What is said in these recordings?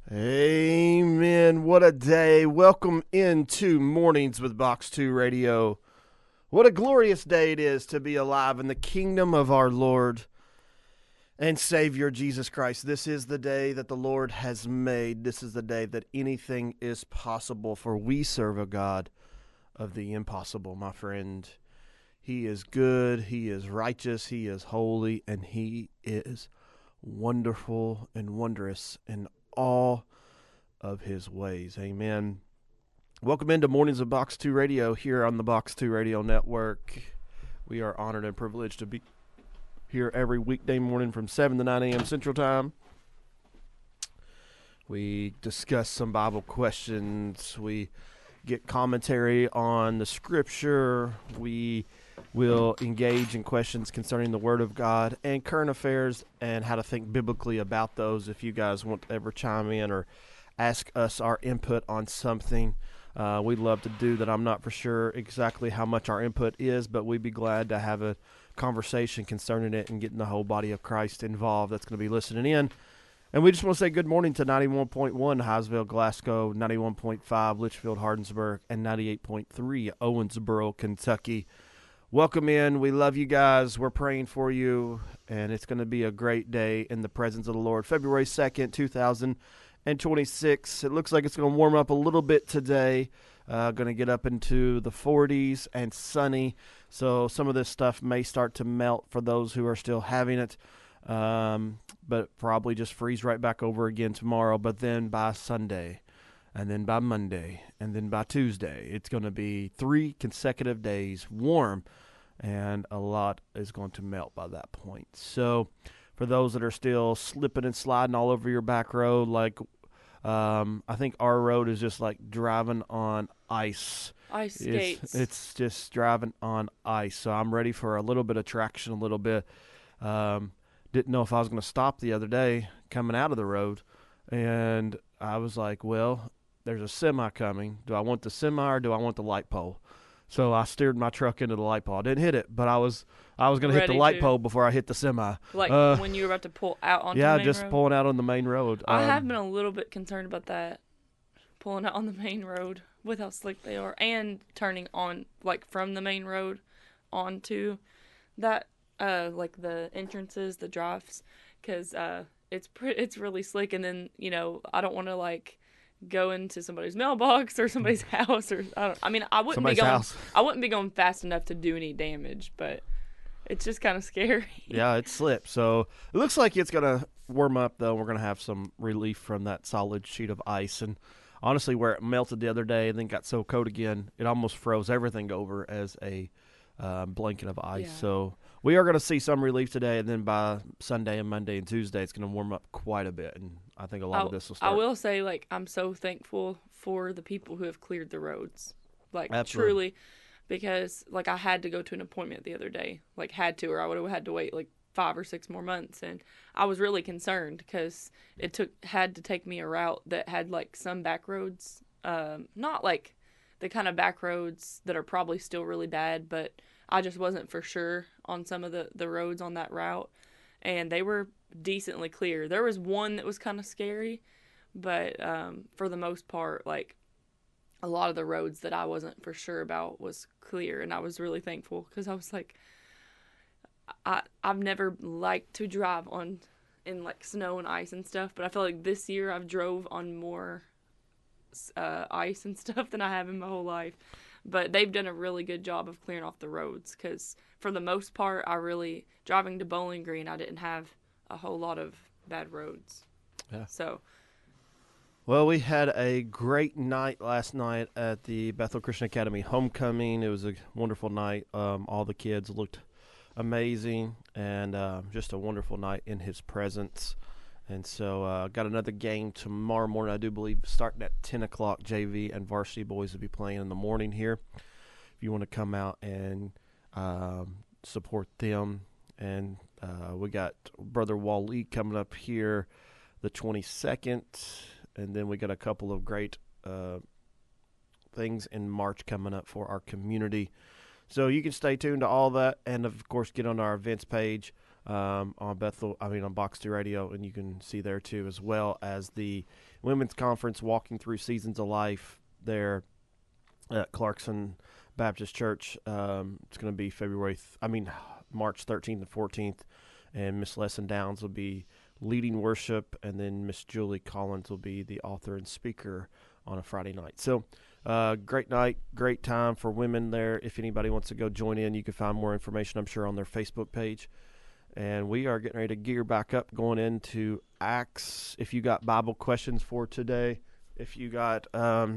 Amen. What a day. Welcome into Mornings with Box 2 Radio. What a glorious day it is to be alive in the kingdom of our Lord and Savior Jesus Christ. This is the day that the Lord has made. This is the day that anything is possible, for we serve a God of the impossible, my friend. He is good, He is righteous, He is holy, and He is wonderful and wondrous in all of His ways. Amen. Welcome into Mornings of Box 2 Radio here on the Box 2 Radio Network. We are honored and privileged to be here every weekday morning from 7 to 9 a.m. Central Time. We discuss some Bible questions. We get commentary on the Scripture. We will engage in questions concerning the Word of God and current affairs and how to think biblically about those. If you guys want to ever chime in or ask us our input on something, we'd love to do that. I'm not for sure exactly how much our input is, but we'd be glad to have a conversation concerning it and getting the whole body of Christ involved that's going to be listening in. And we just want to say good morning to 91.1 Highsville, Glasgow, 91.5 Litchfield, Hardensburg, and 98.3 Owensboro, Kentucky. Welcome in. We love you guys. We're praying for you, and it's going to be a great day in the presence of the Lord. February 2nd, 2026. It looks like it's going to warm up a little bit today. Going to get up into the 40s and sunny. So some of this stuff may start to melt for those who are still having it. But probably just freeze right back over again tomorrow. But then by Sunday, and then by Monday, and then by Tuesday, it's going to be 3 consecutive days warm, and a lot is going to melt by that point. So for those that are still slipping and sliding all over your back road, like I think our road is just like driving on ice. Ice skates. It's just driving on ice. So I'm ready for a little bit of traction, a little bit. Didn't know if I was going to stop the other day coming out of the road, and I was like, well, there's a semi coming. Do I want the semi or do I want the light pole? So I steered my truck into the light pole. I didn't hit it, but I was going to hit the Ready light to. pole before I hit the semi. Like when you were about to pull out onto the Yeah, main just road? pulling out on the main road. I have been a little bit concerned about that, pulling out on the main road with how slick they are, and turning on, like, from the main road onto that, like, the entrances, the drives, because it's really slick, and then, I don't want to, like, go into somebody's mailbox or somebody's house, or I wouldn't Somebody's be going house. I wouldn't be going fast enough to do any damage, but it's just kind of scary. Yeah, it slipped. So it looks like it's going to warm up, though. We're going to have some relief from that solid sheet of ice. And honestly, where it melted the other day and then got so cold again, it almost froze everything over as a blanket of ice. Yeah. So we are going to see some relief today, and then by Sunday and Monday and Tuesday, it's going to warm up quite a bit. And I think a lot of this will start. I will say, like, I'm so thankful for the people who have cleared the roads. Like, Absolutely. truly, because, like, I had to go to an appointment the other day. Like, had to, or I would have had to wait, like, 5 or 6 more months. And I was really concerned because it had to take me a route that had, like, some back roads. Not, like, the kind of back roads that are probably still really bad, but I just wasn't for sure on some of the roads on that route. And they were decently clear. There was one that was kind of scary, but for the most part, like, a lot of the roads that I wasn't for sure about was clear, and I was really thankful because I was like, I've never liked to drive in like snow and ice and stuff, but I feel like this year I've drove on more ice and stuff than I have in my whole life. But they've done a really good job of clearing off the roads because for the most part, driving to Bowling Green, I didn't have a whole lot of bad roads. Yeah. So. Well, we had a great night last night at the Bethel Christian Academy homecoming. It was a wonderful night. All the kids looked amazing, and just a wonderful night in His presence. And so got another game tomorrow morning, I do believe, starting at 10 o'clock. JV and varsity boys will be playing in the morning here. If you want to come out and support them. And we got Brother Wally coming up here the 22nd. And then we got a couple of great things in March coming up for our community. So you can stay tuned to all that and, of course, get on our events page. on on Box 2 Radio, and you can see there too, as well as the women's conference walking through seasons of life there at Clarkson Baptist Church. It's going to be March 13th and 14th, and Miss Lesson Downs will be leading worship, and then Miss Julie Collins will be the author and speaker on a Friday night. So great night, great time for women there. If anybody wants to go join in, you can find more information, I'm sure, on their Facebook page. And we are getting ready to gear back up, going into Acts. If you got Bible questions for today, if you got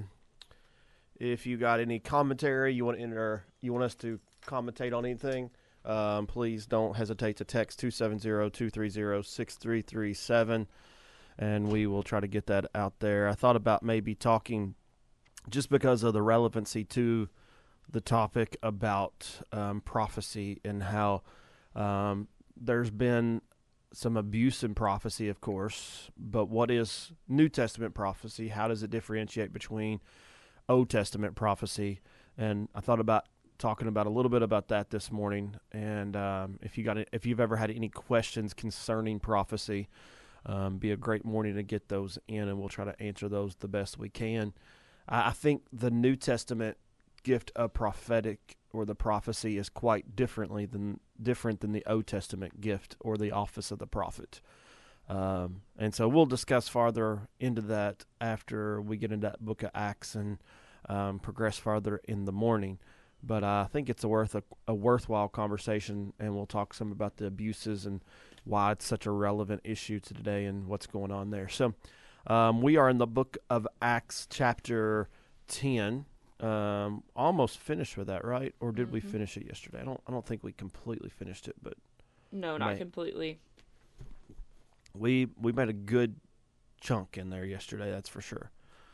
any commentary, you want us to commentate on anything, please don't hesitate to text 270-230-6337, and we will try to get that out there. I thought about maybe talking, just because of the relevancy to the topic, about prophecy and how there's been some abuse in prophecy, of course, but what is New Testament prophecy? How does it differentiate between Old Testament prophecy? And I thought about talking about a little bit about that this morning. And if you've ever had any questions concerning prophecy, be a great morning to get those in, and we'll try to answer those the best we can. I think the New Testament gift of prophetic or the prophecy is quite different than the Old Testament gift or the office of the prophet. And so we'll discuss farther into that after we get into that book of Acts and progress farther in the morning. But I think it's a worthwhile conversation, and we'll talk some about the abuses and why it's such a relevant issue to today and what's going on there. So we are in the book of Acts chapter 10. Almost finished with that, right? Or did we finish it yesterday? I don't think we completely finished it, but no, not completely. We made a good chunk in there yesterday, that's for sure.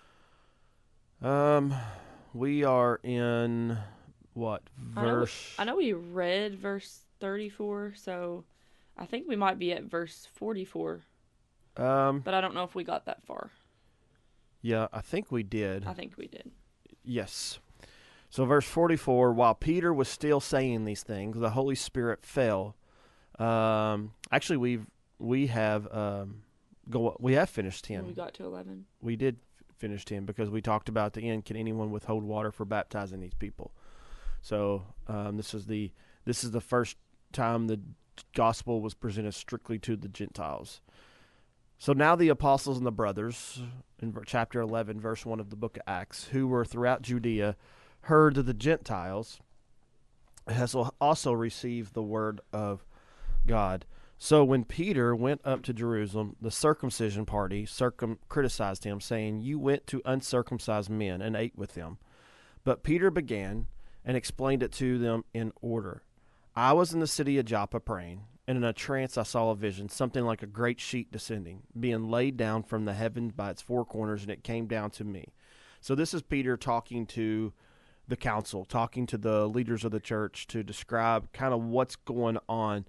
We are in what verse? I know we read verse 34, so I think we might be at verse 44. But I don't know if we got that far. Yeah, I think we did. I think we did. Yes. So verse 44, while Peter was still saying these things, the Holy Spirit fell. Actually, we have finished 10. We got to 11. We did finish 10 because we talked about the end. Can anyone withhold water for baptizing these people? So this is the first time the gospel was presented strictly to the Gentiles. So now the apostles and the brothers, in chapter 11, verse 1 of the book of Acts, who were throughout Judea, heard that the Gentiles has also received the word of God. So when Peter went up to Jerusalem, the circumcision party criticized him, saying, "You went to uncircumcised men and ate with them." But Peter began and explained it to them in order. "I was in the city of Joppa praying, and in a trance I saw a vision, something like a great sheet descending, being laid down from the heavens by its four corners, and it came down to me." So this is Peter talking to the council, talking to the leaders of the church to describe kind of what's going on,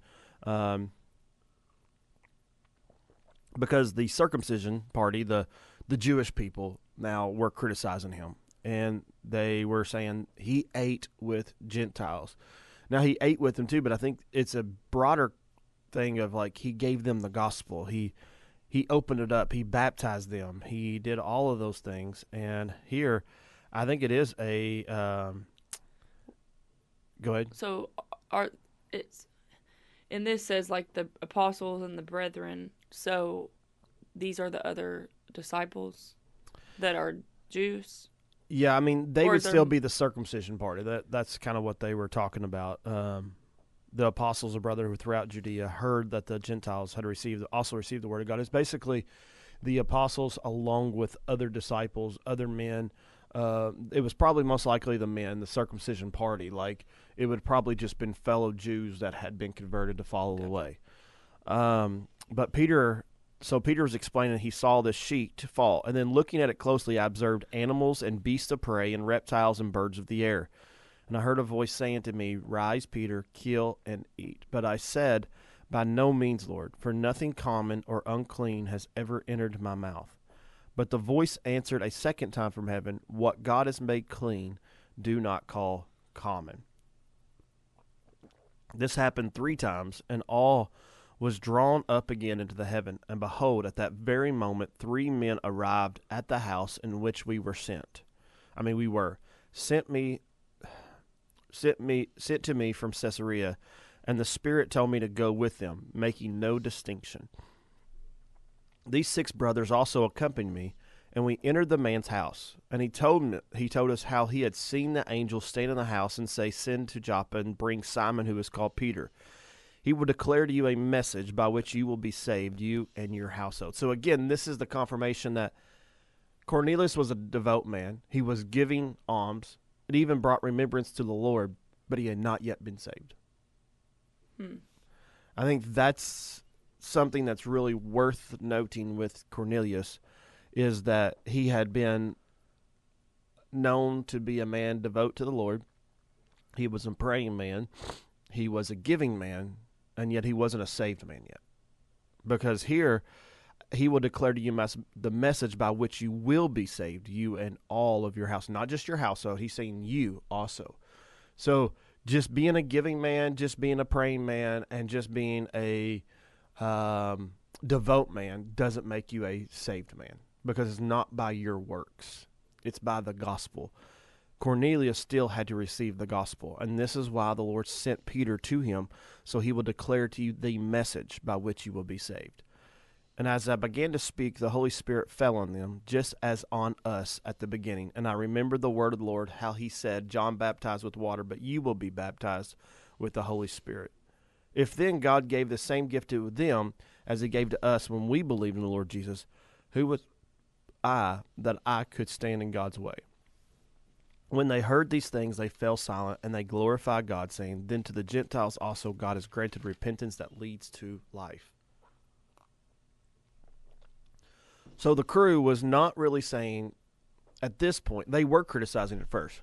because the circumcision party, the Jewish people, now were criticizing him, and they were saying he ate with Gentiles. Now, he ate with them too, but I think it's a broader thing of like he gave them the gospel. He opened it up. He baptized them. He did all of those things. And here, I think it is a go ahead. So this says like the apostles and the brethren. So these are the other disciples that are Jews. Yeah, I mean, they would still be the circumcision party. That's kind of what they were talking about. The apostles or brother who throughout Judea heard that the Gentiles had also received the word of God. It's basically the apostles along with other disciples, other men. It was probably most likely the men, the circumcision party. Like, it would probably just been fellow Jews that had been converted to follow the way. But Peter was explaining he saw this sheet fall, and then looking at it closely, I observed animals and beasts of prey and reptiles and birds of the air. And I heard a voice saying to me, "Rise, Peter, kill and eat." But I said, "By no means, Lord, for nothing common or unclean has ever entered my mouth." But the voice answered a second time from heaven, "What God has made clean, do not call common." This happened 3 times, and all was drawn up again into the heaven, and behold, at that very moment 3 men arrived at the house in which we were sent. We were sent to me from Caesarea, and the Spirit told me to go with them, making no distinction. These 6 brothers also accompanied me, and we entered the man's house. And he told us how he had seen the angel stand in the house and say, "Send to Joppa and bring Simon, who is called Peter. He will declare to you a message by which you will be saved, you and your household." So again, this is the confirmation that Cornelius was a devout man. He was giving alms. It even brought remembrance to the Lord, but he had not yet been saved. I think that's something that's really worth noting with Cornelius, is that he had been known to be a man devout to the Lord. He was a praying man. He was a giving man, and yet he wasn't a saved man yet. Because here, he will declare to you the message by which you will be saved, you and all of your house. Not just your household. He's saying you also. So just being a giving man, just being a praying man, and just being a devout man doesn't make you a saved man, because it's not by your works. It's by the gospel. Cornelius still had to receive the gospel, and this is why the Lord sent Peter to him, so he will declare to you the message by which you will be saved. And as I began to speak, the Holy Spirit fell on them, just as on us at the beginning. And I remembered the word of the Lord, how he said, "John baptized with water, but you will be baptized with the Holy Spirit." If then God gave the same gift to them as he gave to us when we believed in the Lord Jesus, who was I that I could stand in God's way? When they heard these things, they fell silent, and they glorified God, saying, "Then to the Gentiles also God has granted repentance that leads to life." So the crew was not really saying, at this point, they were criticizing at first,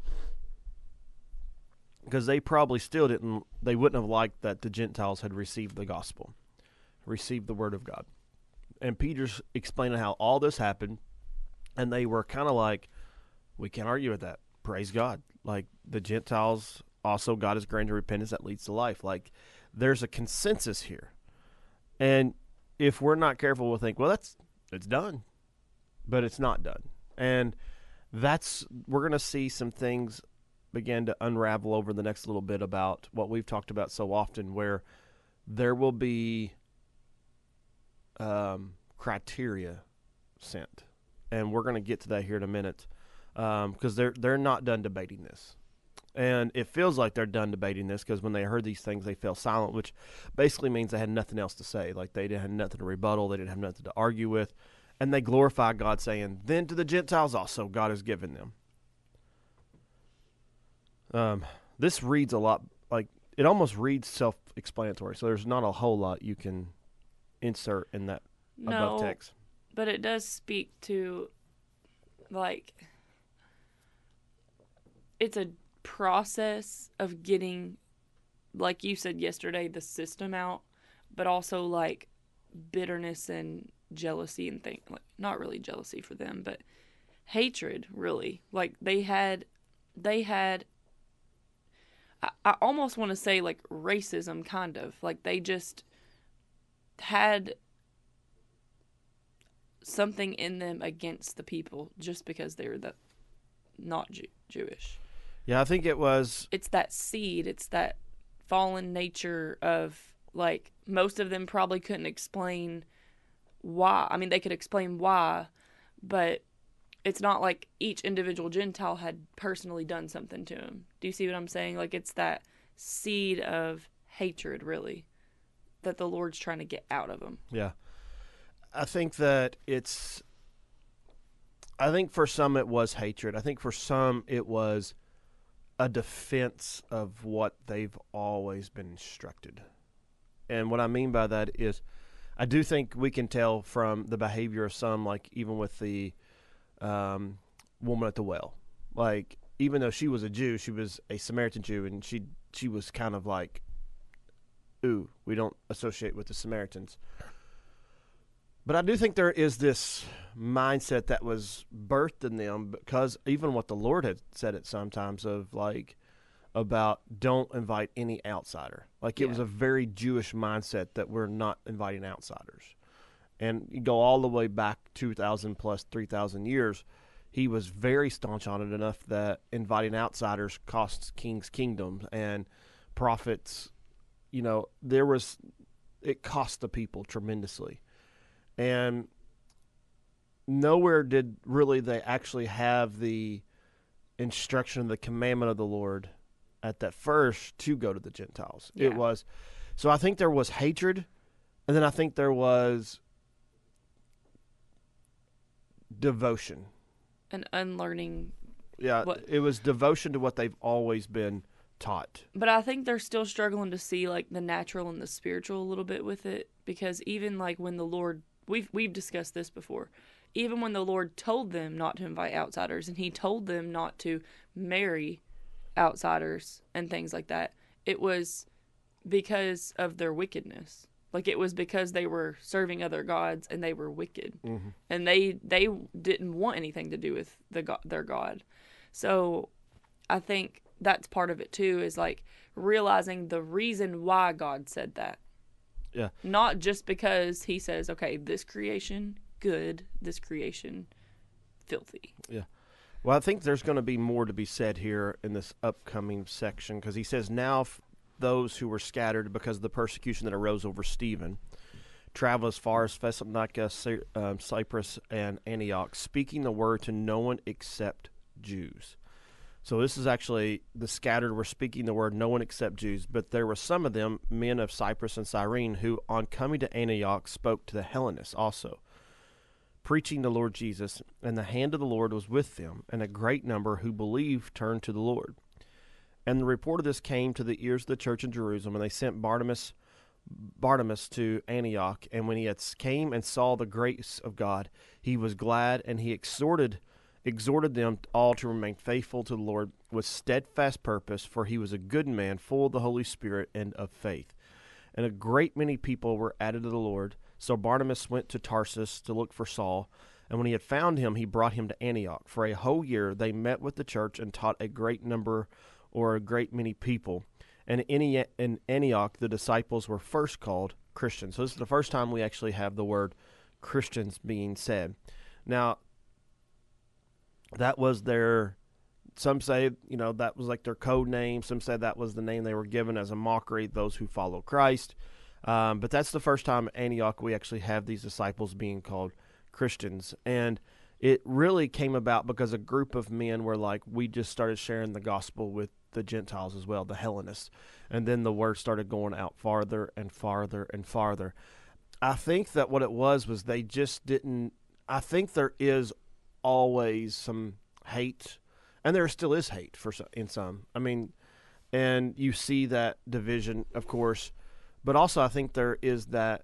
because they probably still they wouldn't have liked that the Gentiles had received the gospel, received the word of God. And Peter's explaining how all this happened, and they were kind of like, we can't argue with that. Praise God. Like, the Gentiles also, God has granted repentance that leads to life. Like, there's a consensus here. And if we're not careful, we'll think, well, it's done. But it's not done. And we're going to see some things begin to unravel over the next little bit about what we've talked about so often, where there will be criteria sent. And we're going to get to that here in a minute, because they're not done debating this. And it feels like they're done debating this, because when they heard these things, they fell silent, which basically means they had nothing else to say. Like, they didn't have nothing to rebuttal. They didn't have nothing to argue with. And they glorified God, saying, "Then to the Gentiles also God has given them." This reads a lot, like, it almost reads self-explanatory. So there's not a whole lot you can insert in that above text. But it does speak to, like, it's a process of getting, like you said yesterday, the system out, but also, like, bitterness and jealousy and things. Like, not really jealousy for them, but hatred, really. Like, they had I almost want to say, like, racism, kind of. Like, they just had something in them against the people just because they were not Jewish. Yeah, I think it's that seed. It's that fallen nature of, like, most of them probably couldn't explain why. I mean, they could explain why, but it's not like each individual Gentile had personally done something to him. Do you see what I'm saying? Like, it's that seed of hatred, really, that the Lord's trying to get out of them. Yeah. I think for some it was hatred. I think for some it was a defense of what they've always been instructed. And what I mean by that is, I do think we can tell from the behavior of some, like even with the woman at the well. Like, even though she was a Jew, she was a Samaritan Jew, and she was kind of like, ooh, we don't associate with the Samaritans. But I do think there is this mindset that was birthed in them, because even what the Lord had said it sometimes of, like, about don't invite any outsider. Like it was Yeah. a very Jewish mindset that we're not inviting outsiders. And you go all the way back 2,000 plus 3,000 years, he was very staunch on it enough that inviting outsiders costs kings kingdoms and prophets. You know, it cost the people tremendously. And nowhere did really they actually have the instruction of the commandment of the Lord at that first to go to the Gentiles. Yeah. It was, so I think there was hatred, and then I think there was devotion. An unlearning. Yeah, What- it was devotion to what they've always been taught. But I think they're still struggling to see like the natural and the spiritual a little bit with it, because even like when the Lord, we've discussed this before, even when the Lord told them not to invite outsiders and he told them not to marry outsiders and things like that, it was because of their wickedness. Like it was because they were serving other gods and they were wicked. Mm-hmm. And they didn't want anything to do with their God. So I think that's part of it too, is like realizing the reason why God said that. Yeah. Not just because he says, okay, this creation good, this creation filthy. Yeah. Well, I think there's going to be more to be said here in this upcoming section, because he says, now those who were scattered because of the persecution that arose over Stephen traveled as far as Thessalonica, Cyprus, and Antioch, speaking the word to no one except Jews. So this is actually the scattered were speaking the word, no one except Jews. But there were some of them, men of Cyprus and Cyrene, who on coming to Antioch spoke to the Hellenists also, preaching the Lord Jesus. And the hand of the Lord was with them, and a great number who believed turned to the Lord. And the report of this came to the ears of the church in Jerusalem, and they sent Barnabas to Antioch. And when he came and saw the grace of God, he was glad, and he exhorted them all to remain faithful to the Lord with steadfast purpose, for he was a good man, full of the Holy Spirit and of faith. And a great many people were added to the Lord. So Barnabas went to Tarsus to look for Saul, and when he had found him, he brought him to Antioch. For a whole year they met with the church and taught a great many people. And in Antioch the disciples were first called Christians. So this is the first time we actually have the word Christians being said. Now, that was some say, that was like their code name. Some say that was the name they were given as a mockery, those who follow Christ. But that's the first time in Antioch we actually have these disciples being called Christians. And it really came about because a group of men were like, we just started sharing the gospel with the Gentiles as well, the Hellenists. And then the word started going out farther and farther and farther. I think that what it was they just didn't, I think there is always some hate, and there still is hate in some. I mean, and you see that division, of course, but also I think there is that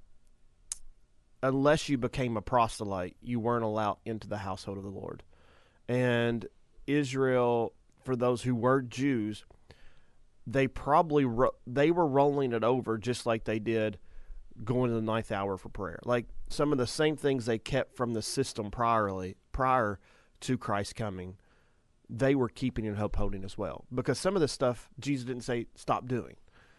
unless you became a proselyte, you weren't allowed into the household of the Lord. And Israel, for those who were Jews, they probably they were rolling it over just like they did going to the ninth hour for prayer. Like some of the same things they kept from the system prior to Christ's coming, they were keeping and upholding as well. Because some of the stuff Jesus didn't say stop doing.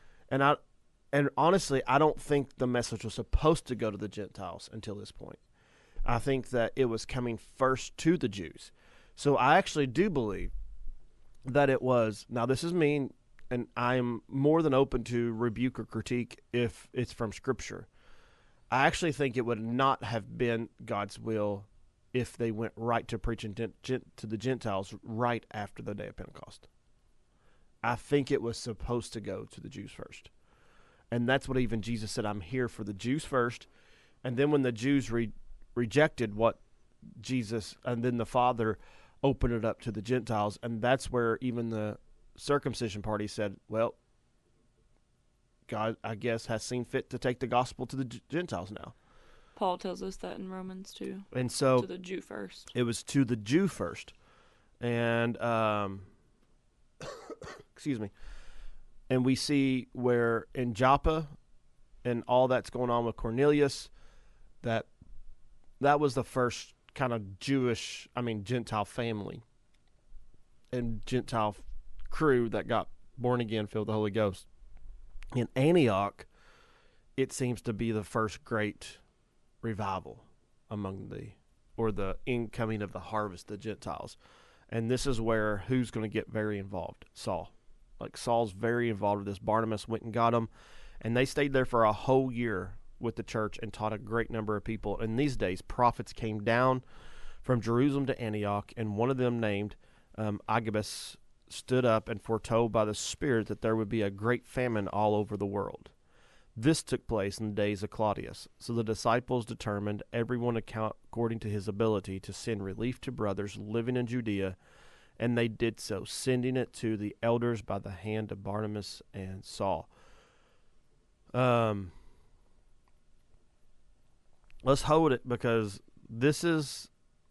And honestly, I don't think the message was supposed to go to the Gentiles until this point. I think that it was coming first to the Jews. So I actually do believe that it was, now this is me, and I am more than open to rebuke or critique if it's from Scripture. I actually think it would not have been God's will if they went right to preaching to the Gentiles right after the day of Pentecost. I think it was supposed to go to the Jews first. And that's what even Jesus said, I'm here for the Jews first. And then when the Jews rejected what Jesus, and then the Father opened it up to the Gentiles, and that's where even the circumcision party said, well, God, I guess, has seen fit to take the gospel to the Gentiles now. Paul tells us that in Romans 2. And so to the Jew first. It was to the Jew first. And, excuse me. And we see where in Joppa and all that's going on with Cornelius, that was the first kind of Gentile family and Gentile crew that got born again, filled with the Holy Ghost. In Antioch, it seems to be the first great revival among the incoming of the harvest, the Gentiles. And this is where who's going to get very involved? Saul. Like Saul's very involved with this. Barnabas went and got him, and they stayed there for a whole year with the church and taught a great number of people. In these days, prophets came down from Jerusalem to Antioch, and one of them named Agabus stood up and foretold by the Spirit that there would be a great famine all over the world. This took place in the days of Claudius. So the disciples determined, everyone according to his ability, to send relief to brothers living in Judea, and they did so, sending it to the elders by the hand of Barnabas and Saul. Let's hold it, because this is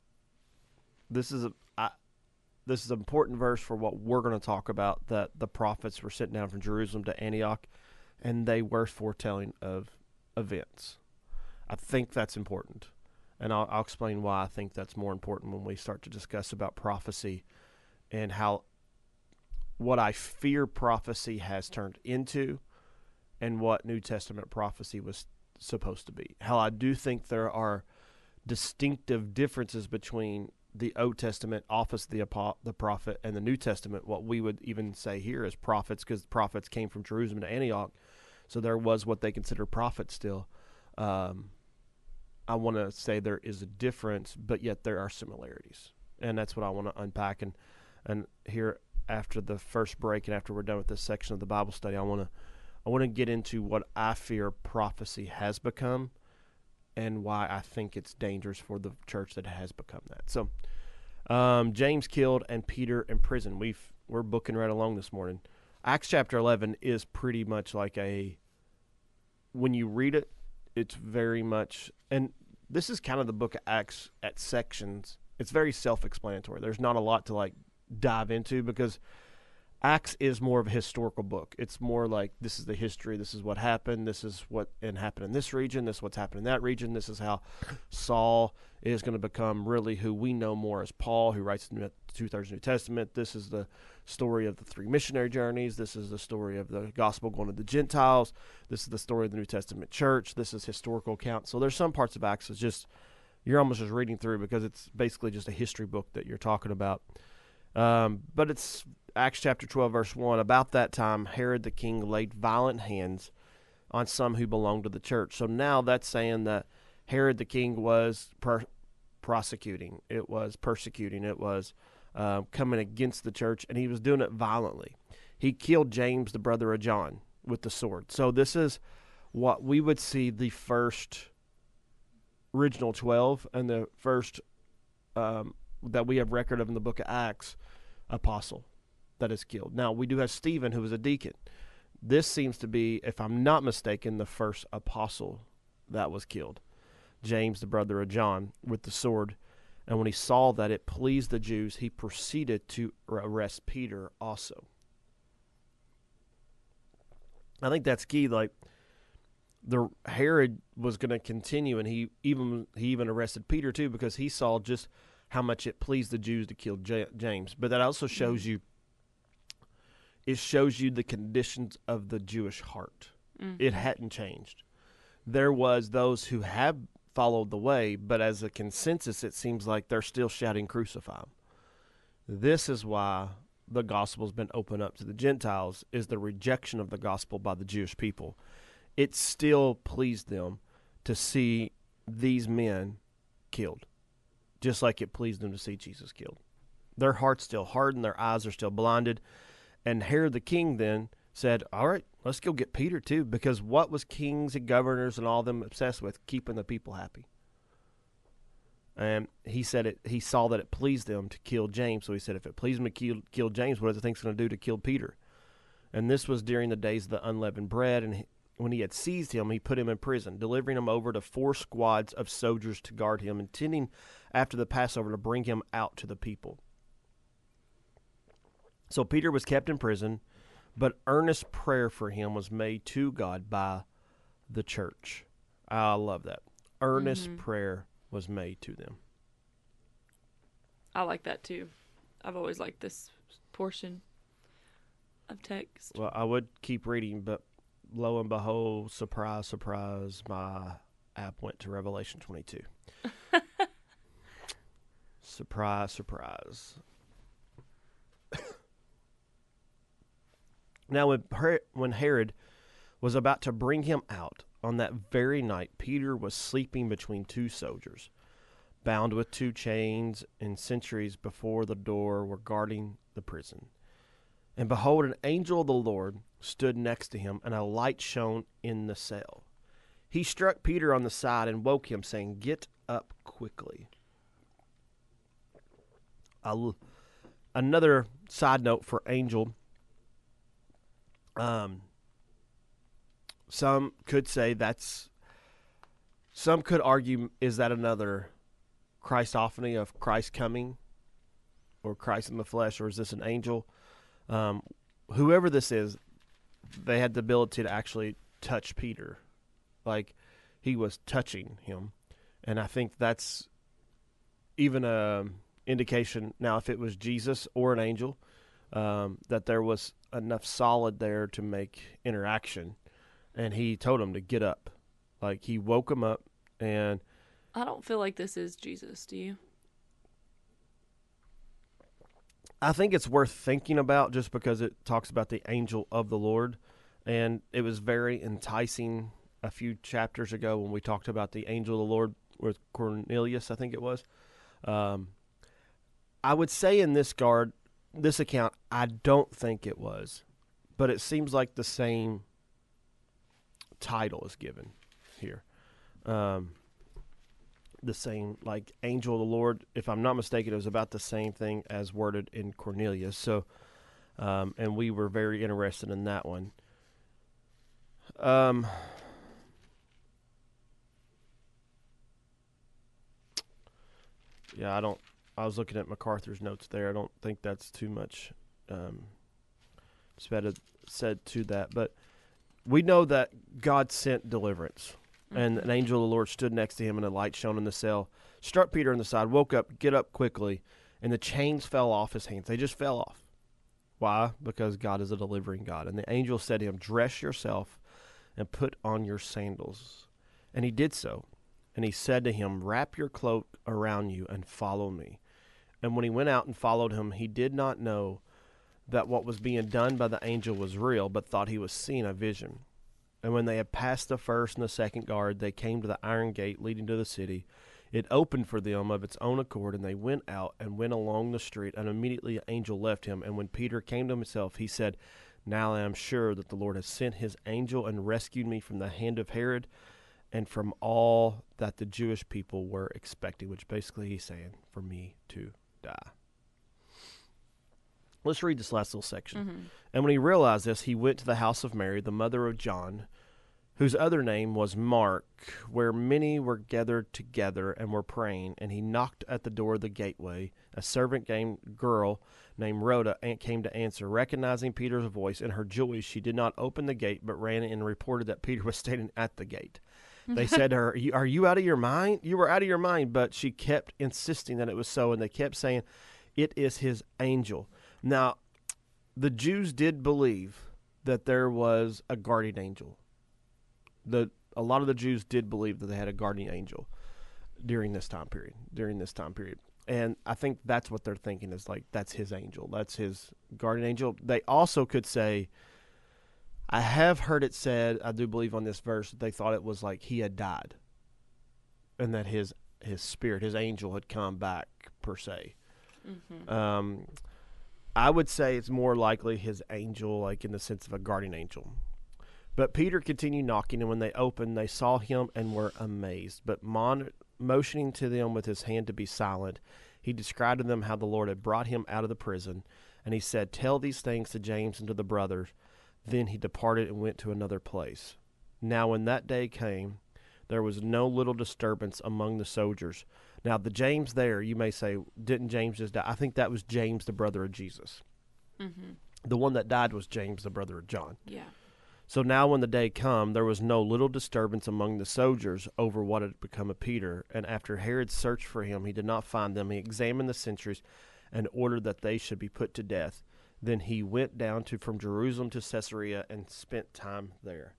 an important verse for what we're going to talk about, that the prophets were sent down from Jerusalem to Antioch, and they were foretelling of events. I think that's important, and I'll explain why I think that's more important when we start to discuss about prophecy and how what I fear prophecy has turned into and what New Testament prophecy was supposed to be. How I do think there are distinctive differences between the Old Testament office of the prophet and the New Testament, what we would even say here as prophets, because prophets came from Jerusalem to Antioch, so there was what they consider prophets still. I want to say there is a difference, but yet there are similarities, and that's what I want to unpack. And here, after the first break and after we're done with this section of the Bible study, I want to get into what I fear prophecy has become and why I think it's dangerous for the church that has become that. So, James killed and Peter in prison. We're booking right along this morning. Acts chapter 11 is pretty much like when you read it, it's very much, and this is kind of the book of Acts at sections. It's very self-explanatory. There's not a lot to dive into, because Acts is more of a historical book. It's more like, this is the history, this is what happened, this is what happened in this region, this is what's happened in that region, this is how Saul is going to become really who we know more as Paul, who writes the two-thirds New Testament. This is the story of the 3 missionary journeys. This is the story of the gospel going to the Gentiles. This is the story of the New Testament church. This is historical account. So there's some parts of Acts that's just, you're almost just reading through, because it's basically just a history book that you're talking about. But it's Acts chapter 12, verse 1. About that time, Herod the king laid violent hands on some who belonged to the church. So now that's saying that Herod the king was prosecuting. It was persecuting. It was coming against the church, and he was doing it violently. He killed James, the brother of John, with the sword. So this is what we would see the first original 12 and the first that we have record of in the book of Acts, apostle that is killed. Now, we do have Stephen, who was a deacon. This seems to be, if I'm not mistaken, the first apostle that was killed. James, the brother of John, with the sword. And when he saw that it pleased the Jews, he proceeded to arrest Peter also. I think that's key. Like, the Herod was going to continue, and he even arrested Peter too, because he saw just how much it pleased the Jews to kill James. But that also shows you, it shows you the conditions of the Jewish heart. Mm-hmm. It hadn't changed. There was those who have followed the way, but as a consensus, it seems like they're still shouting, "Crucify him." This is why the gospel's been opened up to the Gentiles, is the rejection of the gospel by the Jewish people. It still pleased them to see these men killed, just like it pleased them to see Jesus killed. Their heart's still hardened, their eyes are still blinded. And Herod the king then said, all right, let's go get Peter too, because what was kings and governors and all them obsessed with? Keeping the people happy. And he said he saw that it pleased them to kill James. So he said, if it pleased him to kill James, what does it think it's going to do to kill Peter? And this was during the days of the unleavened bread. And when he had seized him, he put him in prison, delivering him over to 4 squads of soldiers to guard him, intending after the Passover to bring him out to the people. So Peter was kept in prison, but earnest prayer for him was made to God by the church. I love that. Earnest prayer was made to them. I like that too. I've always liked this portion. of text. Well, I would keep reading, but lo and behold, surprise, surprise, my app went to Revelation 22. Surprise, surprise. Now, when Herod was about to bring him out, on that very night, Peter was sleeping between two soldiers, bound with two chains, and sentries before the door were guarding the prison. And behold, an angel of the Lord stood next to him, and a light shone in the cell. He struck Peter on the side and woke him, saying, "Get up quickly." Another side note for angel. Some could say some could argue, is that another Christophany of Christ coming, or Christ in the flesh, or is this an angel? Whoever this is, they had the ability to actually touch Peter, like he was touching him, and I think that's even a indication. Now, if it was Jesus or an angel, that there was enough solid there to make interaction, and he told him to get up. Like, he woke him up, and I don't feel like this is Jesus, do you? I think it's worth thinking about just because it talks about the angel of the Lord, and it was very enticing a few chapters ago when we talked about the angel of the Lord with Cornelius, I think it was. I would say in this account, I don't think it was, but it seems like the same title is given here. The same, like, angel of the Lord, if I'm not mistaken, it was about the same thing as worded in Cornelius. So, and we were very interested in that one. Yeah, I was looking at MacArthur's notes there. I don't think that's too much said to that. But we know that God sent deliverance. And an angel of the Lord stood next to him, and a light shone in the cell, struck Peter in the side, woke up, get up quickly, and the chains fell off his hands. They just fell off. Why? Because God is a delivering God. And the angel said to him, "Dress yourself and put on your sandals." And he did so. And he said to him, "Wrap your cloak around you and follow me." And when he went out and followed him, he did not know that what was being done by the angel was real, but thought he was seeing a vision. And when they had passed the first and the second guard, they came to the iron gate leading to the city. It opened for them of its own accord, and they went out and went along the street, and immediately an angel left him. And when Peter came to himself, he said, "Now I am sure that the Lord has sent his angel and rescued me from the hand of Herod and from all that the Jewish people were expecting," which basically he's saying, for me to die. Let's read this last little section. Mm-hmm. And when he realized this, he went to the house of Mary, the mother of John, whose other name was Mark, where many were gathered together and were praying. And he knocked at the door of the gateway. A servant girl named Rhoda came to answer. Recognizing Peter's voice, in her joy, she did not open the gate, but ran in and reported that Peter was standing at the gate. They said to her, "Are you out of your mind? You were out of your mind." But she kept insisting that it was so, and they kept saying, "It is his angel." Now, the Jews did believe that there was a guardian angel. A lot of the Jews did believe that they had a guardian angel during this time period. And I think that's what they're thinking, is like, that's his angel. That's his guardian angel. They also could say, I have heard it said, I do believe on this verse, that they thought it was like he had died, and that his spirit, his angel, had come back, per se. Mm-hmm. I would say it's more likely his angel, like in the sense of a guardian angel. But Peter continued knocking, and when they opened, they saw him and were amazed. But motioning to them with his hand to be silent, he described to them how the Lord had brought him out of the prison. And he said, "Tell these things to James and to the brothers." Then he departed and went to another place. Now when that day came, there was no little disturbance among the soldiers. Now the James there, you may say, didn't James just die? I think that was James, the brother of Jesus. Mm-hmm. The one that died was James, the brother of John. Yeah. So now when the day come, there was no little disturbance among the soldiers over what had become of Peter. And after Herod searched for him, he did not find them. He examined the sentries and ordered that they should be put to death. Then he went down from Jerusalem to Caesarea and spent time there.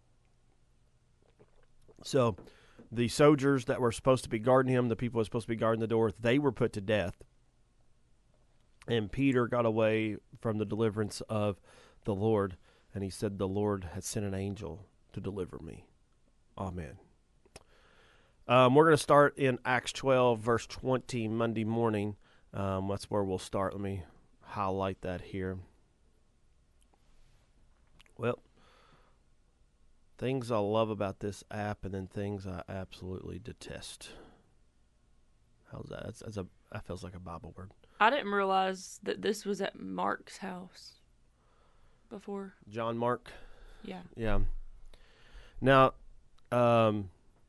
So the soldiers that were supposed to be guarding him, the people who were supposed to be guarding the door, they were put to death. And Peter got away from the deliverance of the Lord, and he said, the Lord has sent an angel to deliver me. Amen. We're going to start in Acts 12, verse 20, Monday morning. That's where we'll start. Let me highlight that here. Well, things I love about this app, and then things I absolutely detest. How's that? That feels like a Bible word. I didn't realize that this was at Mark's house before. John Mark? Yeah. Yeah. Now, I'm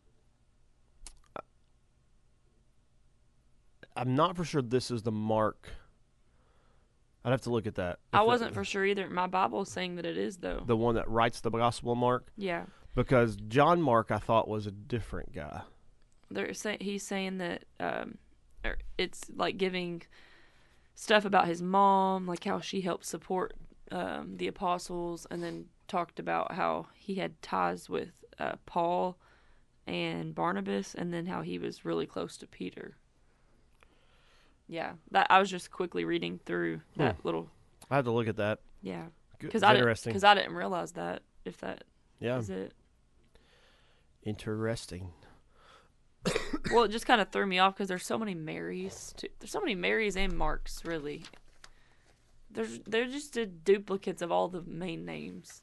not for sure this is the Mark. I'd have to look at that. I wasn't for sure either. My Bible is saying that it is, though. The one that writes the Gospel of Mark? Yeah. Because John Mark, I thought, was a different guy. He's saying that it's like giving stuff about his mom, like how she helped support the apostles, and then talked about how he had ties with Paul and Barnabas, and then how he was really close to Peter. Yeah, that I was just quickly reading through that little. I have to look at that. Yeah, because I didn't realize that if that is it. Interesting. Well, it just kind of threw me off because there's so many Marys. There's so many Marys and Marks, really. They're just duplicates of all the main names.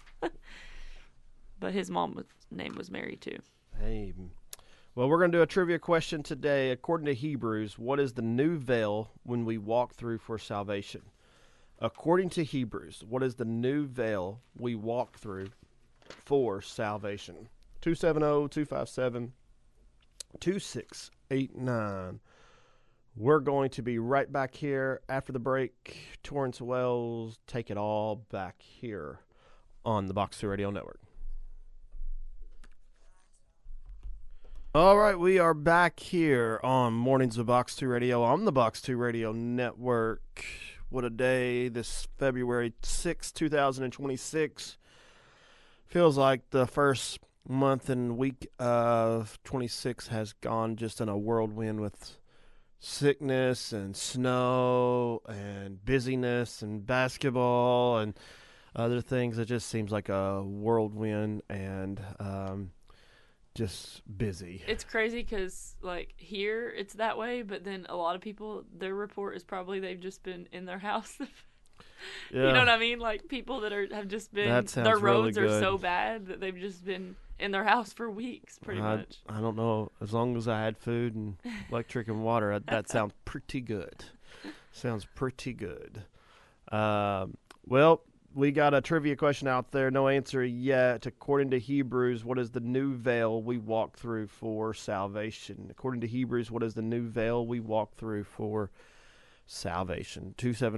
But his mom's name was Mary too. Hey. Well, we're going to do a trivia question today. According to Hebrews, what is the new veil when we walk through for salvation? According to Hebrews, what is the new veil we walk through for salvation? 270-257-2689. We're going to be right back here after the break. Torrance Wells, take it all back here on the Box 2 Radio Network. All right, we are back here on Mornings of Box 2 Radio on the Box 2 Radio Network. What a day, this February 6, 2026. Feels like the first month and week of 26 has gone just in a whirlwind with sickness and snow and busyness and basketball and other things. It just seems like a whirlwind and just busy. It's crazy because, like, here it's that way, but then a lot of people, their report is probably they've just been in their house. Yeah. You know what I mean? Like, people that have just been, their roads really are so bad that they've just been in their house for weeks, pretty much. I don't know. As long as I had food and electric and water, that sounds pretty good. Sounds pretty good. Well, we got a trivia question out there. No answer yet. According to Hebrews, what is the new veil we walk through for salvation? According to Hebrews, what is the new veil we walk through for salvation?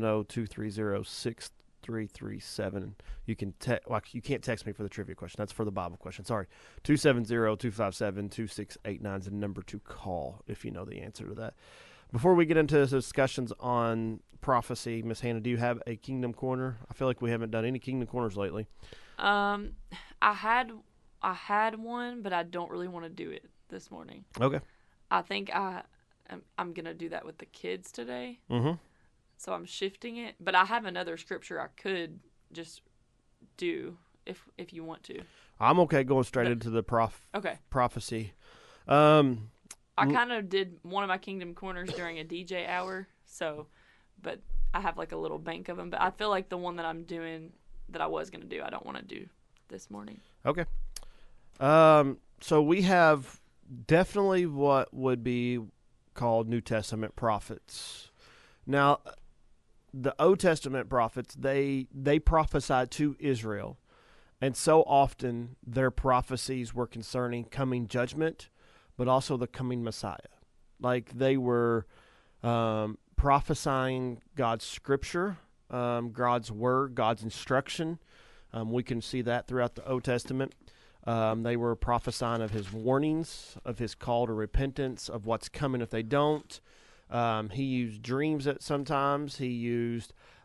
270-230-6337. You can you can't text me for the trivia question. That's for the Bible question. Sorry. 270-257-2689 is the number to call if you know the answer to that. Before we get into discussions on prophecy, Miss Hannah, do you have a Kingdom Corner? I feel like we haven't done any Kingdom Corners lately. I had one, but I don't really want to do it this morning. Okay. I think I'm gonna do that with the kids today. Mm-hmm. So I'm shifting it, but I have another scripture I could just do if you want to. I'm okay going straight into the prophecy. I kind of did one of my Kingdom Corners during a DJ hour, but I have like a little bank of them. But I feel like the one that I'm doing, that I was going to do, I don't want to do this morning. Okay. So we have definitely what would be called New Testament prophets. Now, the Old Testament prophets, they prophesied to Israel. And so often their prophecies were concerning coming judgment, but also the coming Messiah. Like they were prophesying God's scripture, God's word, God's instruction. We can see that throughout the Old Testament. They were prophesying of his warnings, of his call to repentance, of what's coming if they don't. He used dreams at sometimes. He used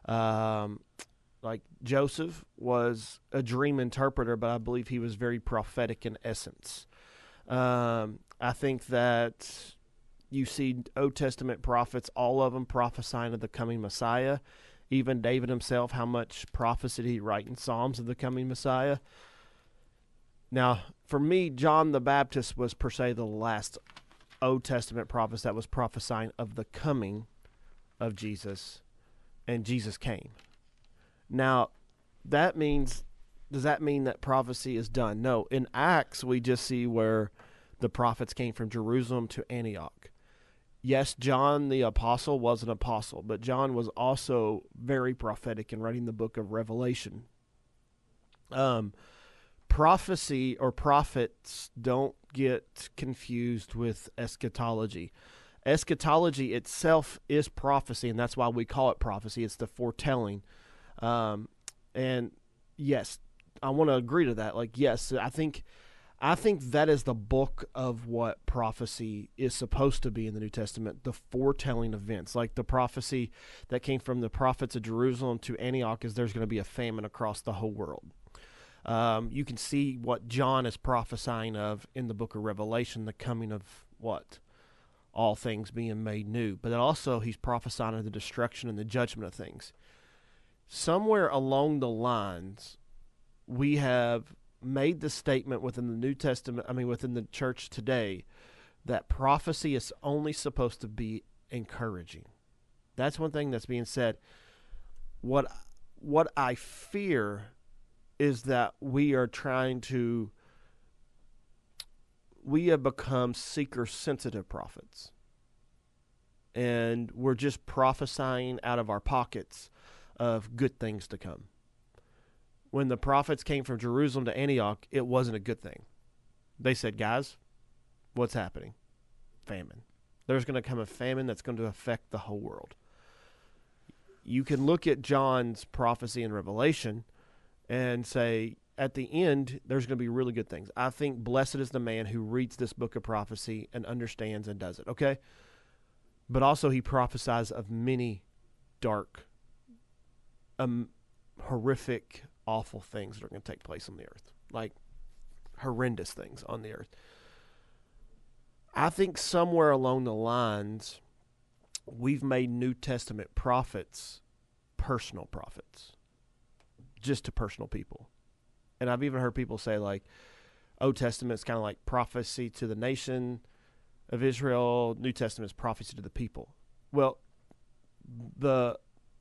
Um, like Joseph was a dream interpreter, but I believe he was very prophetic in essence. I think that you see Old Testament prophets, all of them prophesying of the coming Messiah. Even David himself, how much prophecy did he write in Psalms of the coming Messiah? Now, for me, John the Baptist was per se the last Old Testament prophet that was prophesying of the coming of Jesus, and Jesus came. Now, that means, does that mean that prophecy is done? No. In Acts, we just see where the prophets came from Jerusalem to Antioch. Yes, John the apostle was an apostle, but John was also very prophetic in writing the book of Revelation. Prophecy or prophets don't get confused with eschatology. Eschatology itself is prophecy, and that's why we call it prophecy. It's the foretelling. And yes, I want to agree to that. Like, yes, I think that is the bulk of what prophecy is supposed to be in the New Testament, the foretelling events. Like the prophecy that came from the prophets of Jerusalem to Antioch is there's going to be a famine across the whole world. You can see what John is prophesying of in the book of Revelation, the coming of what? All things being made new. But then also he's prophesying of the destruction and the judgment of things. Somewhere along the lines, we have made the statement within the New Testament, within the church today, that prophecy is only supposed to be encouraging. That's one thing that's being said. What I fear is that we have become seeker-sensitive prophets. And we're just prophesying out of our pockets of good things to come. When the prophets came from Jerusalem to Antioch, it wasn't a good thing. They said, guys, what's happening? Famine. There's going to come a famine that's going to affect the whole world. You can look at John's prophecy in Revelation and say, at the end, there's going to be really good things. I think blessed is the man who reads this book of prophecy and understands and does it, okay? But also he prophesies of many dark, horrific, awful things that are going to take place on the earth. Like horrendous things on the earth. I think somewhere along the lines, we've made New Testament prophets personal prophets. Just to personal people. And I've even heard people say, like, Old Testament's kind of like prophecy to the nation of Israel. New Testament's prophecy to the people. Well, the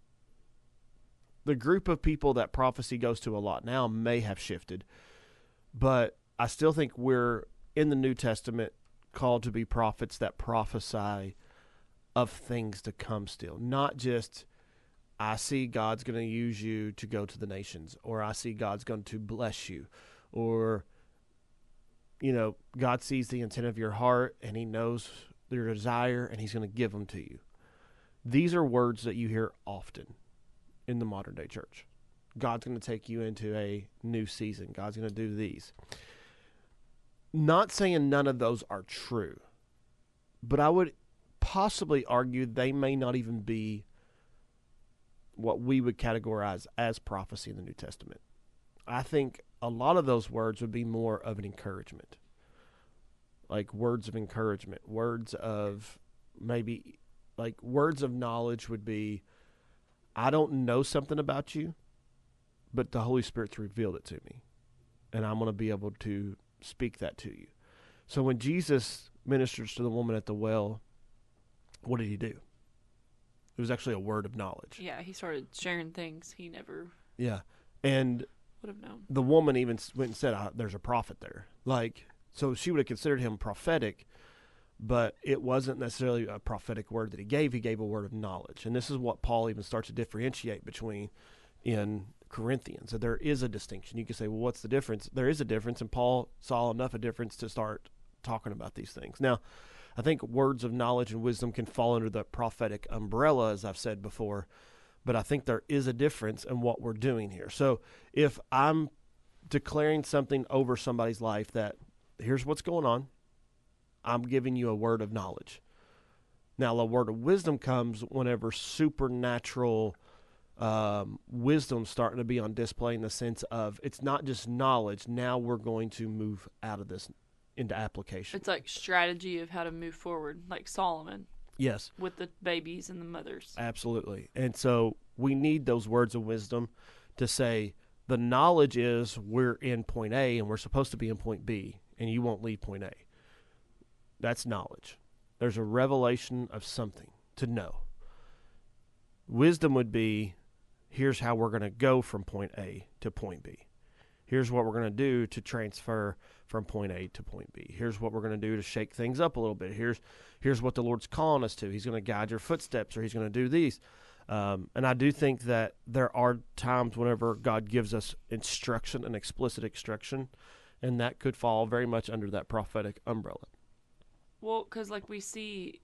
group of people that prophecy goes to a lot now may have shifted. But I still think we're, in the New Testament, called to be prophets that prophesy of things to come still. Not just, I see God's going to use you to go to the nations, or I see God's going to bless you, or, God sees the intent of your heart and he knows your desire and he's going to give them to you. These are words that you hear often in the modern day church. God's going to take you into a new season. God's going to do these. Not saying none of those are true, but I would possibly argue they may not even be what we would categorize as prophecy in the New Testament. I think a lot of those words would be more of an encouragement. Like words of encouragement, words of maybe, like words of knowledge would be, I don't know something about you, but the Holy Spirit's revealed it to me. And I'm going to be able to speak that to you. So when Jesus ministers to the woman at the well, what did he do? It was actually a word of knowledge. Yeah, he started sharing things he never and would have known. The woman even went and said, there's a prophet there. Like, so she would have considered him prophetic, but it wasn't necessarily a prophetic word that he gave. He gave a word of knowledge. And this is what Paul even starts to differentiate between in Corinthians. So there is a distinction. You can say, well, what's the difference? There is a difference, and Paul saw enough a difference to start talking about these things. Now, I think words of knowledge and wisdom can fall under the prophetic umbrella, as I've said before, but I think there is a difference in what we're doing here. So if I'm declaring something over somebody's life that here's what's going on, I'm giving you a word of knowledge. Now, a word of wisdom comes whenever supernatural wisdom starting to be on display in the sense of it's not just knowledge. Now we're going to move out of this into application. It's like strategy of how to move forward, like Solomon. Yes. With the babies and the mothers. Absolutely. And so we need those words of wisdom to say the knowledge is we're in point A and we're supposed to be in point B, and you won't leave point A. That's knowledge. There's a revelation of something to know. Wisdom would be, here's how we're going to go from point A to point B. Here's what we're going to do to transfer from point A to point B. Here's what we're going to do to shake things up a little bit. Here's what the Lord's calling us to. He's going to guide your footsteps, or he's going to do these. And I do think that there are times whenever God gives us instruction, an explicit instruction, and that could fall very much under that prophetic umbrella. Well, because like we see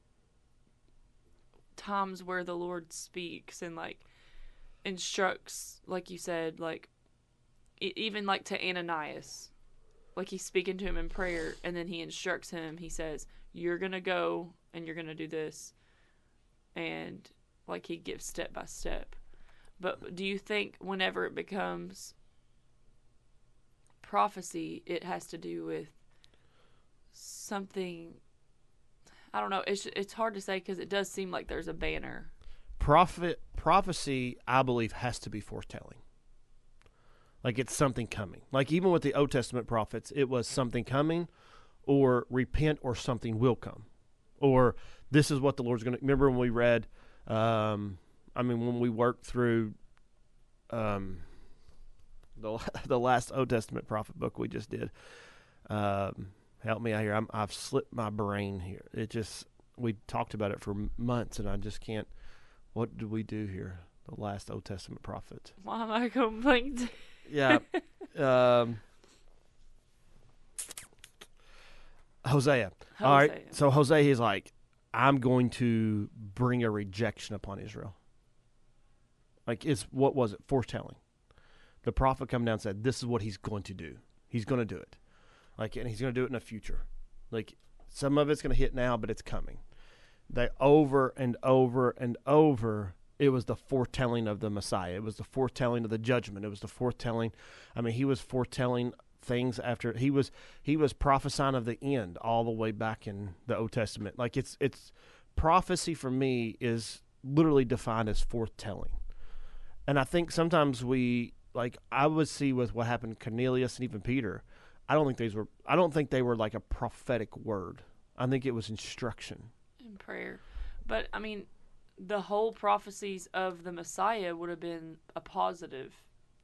times where the Lord speaks and like instructs, like you said, like even like to Ananias, like he's speaking to him in prayer, and then he instructs him. He says, "You're gonna go and you're gonna do this," and like he gives step by step. But do you think whenever it becomes prophecy, it has to do with something? I don't know. It's hard to say because it does seem like there's a banner. Prophecy, I believe, has to be foretelling. Like it's something coming. Like even with the Old Testament prophets, it was something coming, or repent, or something will come, or this is what the Lord's going to. Remember when we read, when we worked through the last Old Testament prophet book we just did. Help me out here. I've slipped my brain here. We talked about it for months, and I just can't. What did we do here? The last Old Testament prophet. Why am I going blank? Yeah. Hosea. All right. So Hosea is like, I'm going to bring a rejection upon Israel. Like what was it? Foretelling. The prophet come down and said, this is what he's going to do. He's going to do it. Like, and he's going to do it in the future. Like, some of it's going to hit now, but it's coming. They over and over and over, it was the foretelling of the Messiah. It was the foretelling of the judgment. It was the foretelling. I mean, he was foretelling things after he was prophesying of the end all the way back in the Old Testament. Like it's prophecy for me is literally defined as foretelling. And I think sometimes I would see with what happened to Cornelius and even Peter, I don't think they were like a prophetic word. I think it was instruction. In prayer. But I mean, the whole prophecies of the Messiah would have been a positive.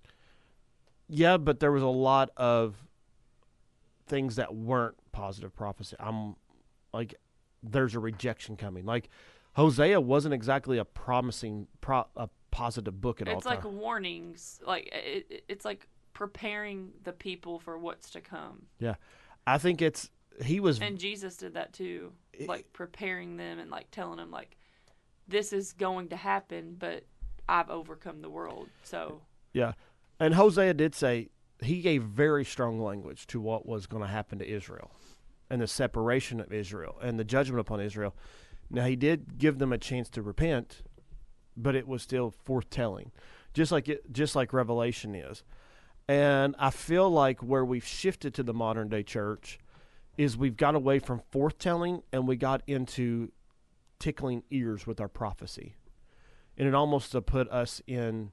Yeah, but there was a lot of things that weren't positive prophecy. I'm like, there's a rejection coming. Like Hosea wasn't exactly a promising, a positive book at all. It's like warnings. Like it's like preparing the people for what's to come. Yeah, I think and Jesus did that too, like preparing them and like telling them like, this is going to happen, but I've overcome the world. So yeah, and Hosea did say he gave very strong language to what was going to happen to Israel, and the separation of Israel and the judgment upon Israel. Now he did give them a chance to repent, but it was still foretelling, just like Revelation is. And I feel like where we've shifted to the modern day church is we've got away from foretelling and we got into tickling ears with our prophecy. And it almost to put us in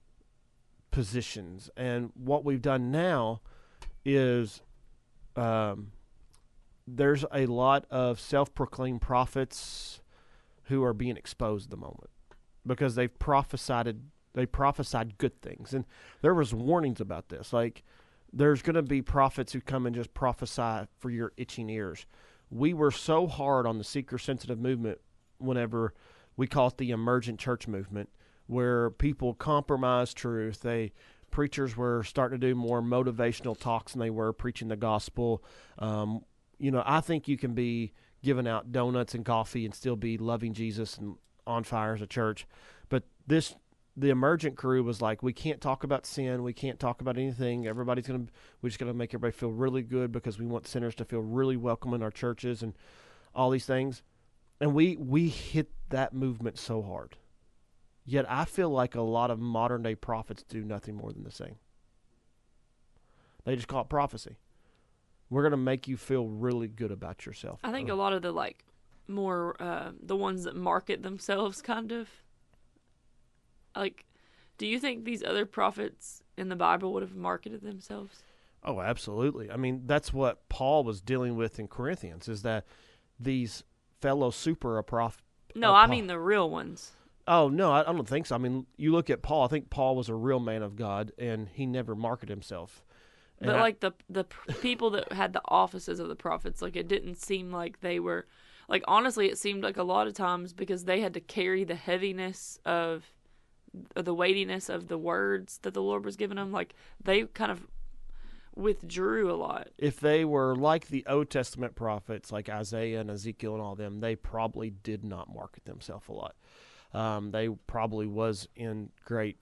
positions. And what we've done now is there's a lot of self-proclaimed prophets who are being exposed at the moment because they've prophesied good things. And there was warnings about this. Like, there's going to be prophets who come and just prophesy for your itching ears. We were so hard on the seeker-sensitive movement whenever we call it the emergent church movement, where people compromised truth. Preachers were starting to do more motivational talks than they were preaching the gospel. I think you can be giving out donuts and coffee and still be loving Jesus and on fire as a church. But the emergent crew was like, we can't talk about sin. We can't talk about anything. We're just going to make everybody feel really good because we want sinners to feel really welcome in our churches and all these things. And we hit that movement so hard. Yet I feel like a lot of modern day prophets do nothing more than the same. They just call it prophecy. We're going to make you feel really good about yourself. I think a lot of the like more the ones that market themselves kind of like, do you think these other prophets in the Bible would have marketed themselves? Oh, absolutely. I mean, that's what Paul was dealing with in Corinthians, is that these fellow No, I mean the real ones. Oh, no, I don't think so. I mean, you look at Paul. I think Paul was a real man of God, and he never marketed himself. But like the people that had the offices of the prophets, like it didn't seem like they were, like honestly, it seemed like a lot of times because they had to carry the heaviness of the weightiness of the words that the Lord was giving them. Like they kind of withdrew a lot. If they were like the Old Testament prophets, like Isaiah and Ezekiel and all them, they probably did not market themselves a lot. They probably was in great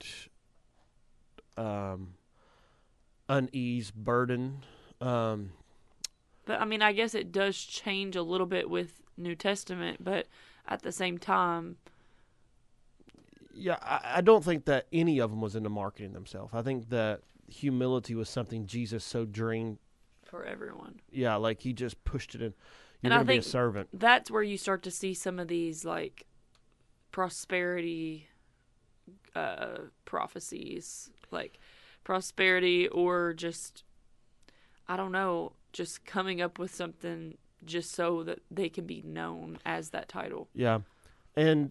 unease, burden. But I mean, I guess it does change a little bit with New Testament, but at the same time, yeah, I don't think that any of them was into marketing themselves. I think that humility was something Jesus so dreamed for everyone. Yeah, like he just pushed it in. You're And I going to be a think servant. that's where you start to see some of these like prosperity prophecies, like prosperity, or just, I don't know, just coming up with something just so that they can be known as that title. Yeah. And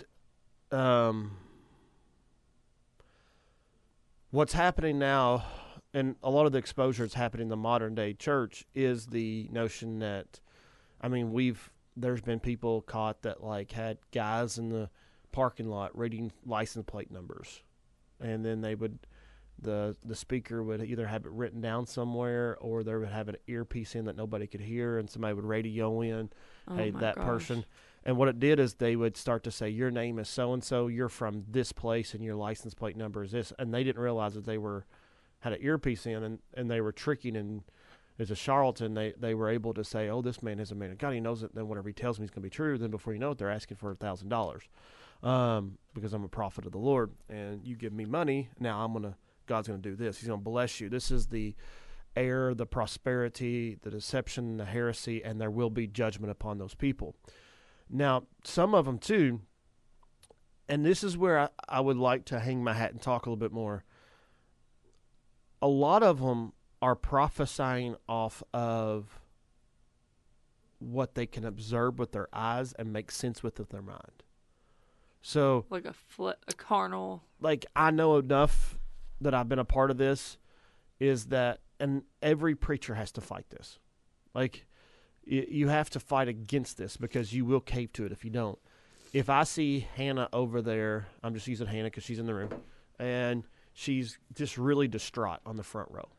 what's happening now, and a lot of the exposure that's happening in the modern day church, is the notion that, I mean, there's been people caught that like had guys in the parking lot reading license plate numbers, and then the speaker would either have it written down somewhere, or they would have an earpiece in that nobody could hear, and somebody would radio in, hey, that person. And what it did is they would start to say, your name is so-and-so, you're from this place, and your license plate number is this. And they didn't realize that they had an earpiece in, and they were tricking, and as a charlatan, they were able to say, oh, this man is a man of God. He knows it. Then whatever he tells me is going to be true. Then before you know it, they're asking for $1,000 because I'm a prophet of the Lord, and you give me money. Now God's going to do this. He's going to bless you. This is the error, the prosperity, the deception, the heresy, and there will be judgment upon those people. Now, some of them too, and this is where I would like to hang my hat and talk a little bit more. A lot of them are prophesying off of what they can observe with their eyes and make sense with their mind. So, like a carnal. Like, I know enough that I've been a part of this, is that, and every preacher has to fight this. Like, you have to fight against this, because you will cave to it if you don't. If I see Hannah over there, I'm just using Hannah because she's in the room, and she's just really distraught on the front row.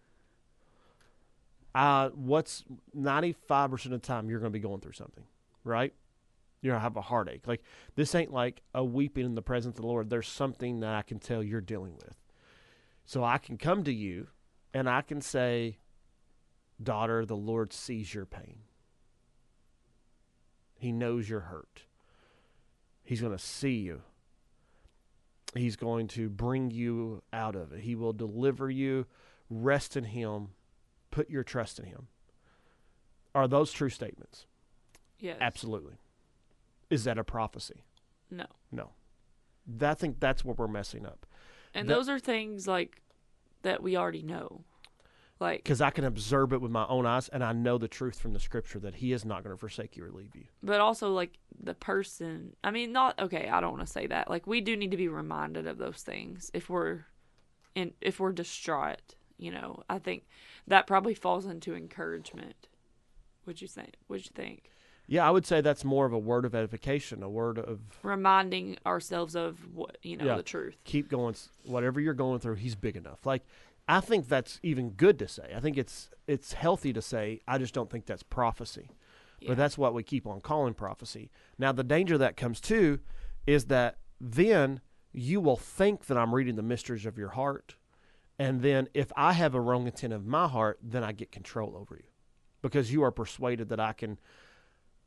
What's 95% of the time you're going to be going through something, right? You're going to have a heartache. Like, this ain't like a weeping in the presence of the Lord. There's something that I can tell you're dealing with. So I can come to you and I can say, daughter, the Lord sees your pain. He knows you're hurt. He's going to see you. He's going to bring you out of it. He will deliver you. Rest in Him. Put your trust in Him. Are those true statements? Yes. Absolutely. Is that a prophecy? No. No. I think that's what we're messing up. And those are things like that we already know. Like, because I can observe it with my own eyes, and I know the truth from the Scripture that He is not going to forsake you or leave you. But also, like, the person, I mean, I don't want to say that. Like, we do need to be reminded of those things if we're distraught, you know. I think that probably falls into encouragement. What'd you think? Yeah, I would say that's more of a word of edification, a word of reminding ourselves of what, the truth. Keep going. Whatever you're going through, He's big enough. Like, I think that's even good to say. I think it's healthy to say. I just don't think that's prophecy. Yeah. But that's what we keep on calling prophecy. Now, the danger that comes too is that then you will think that I'm reading the mysteries of your heart. And then if I have a wrong intent of my heart, then I get control over you. Because you are persuaded that I can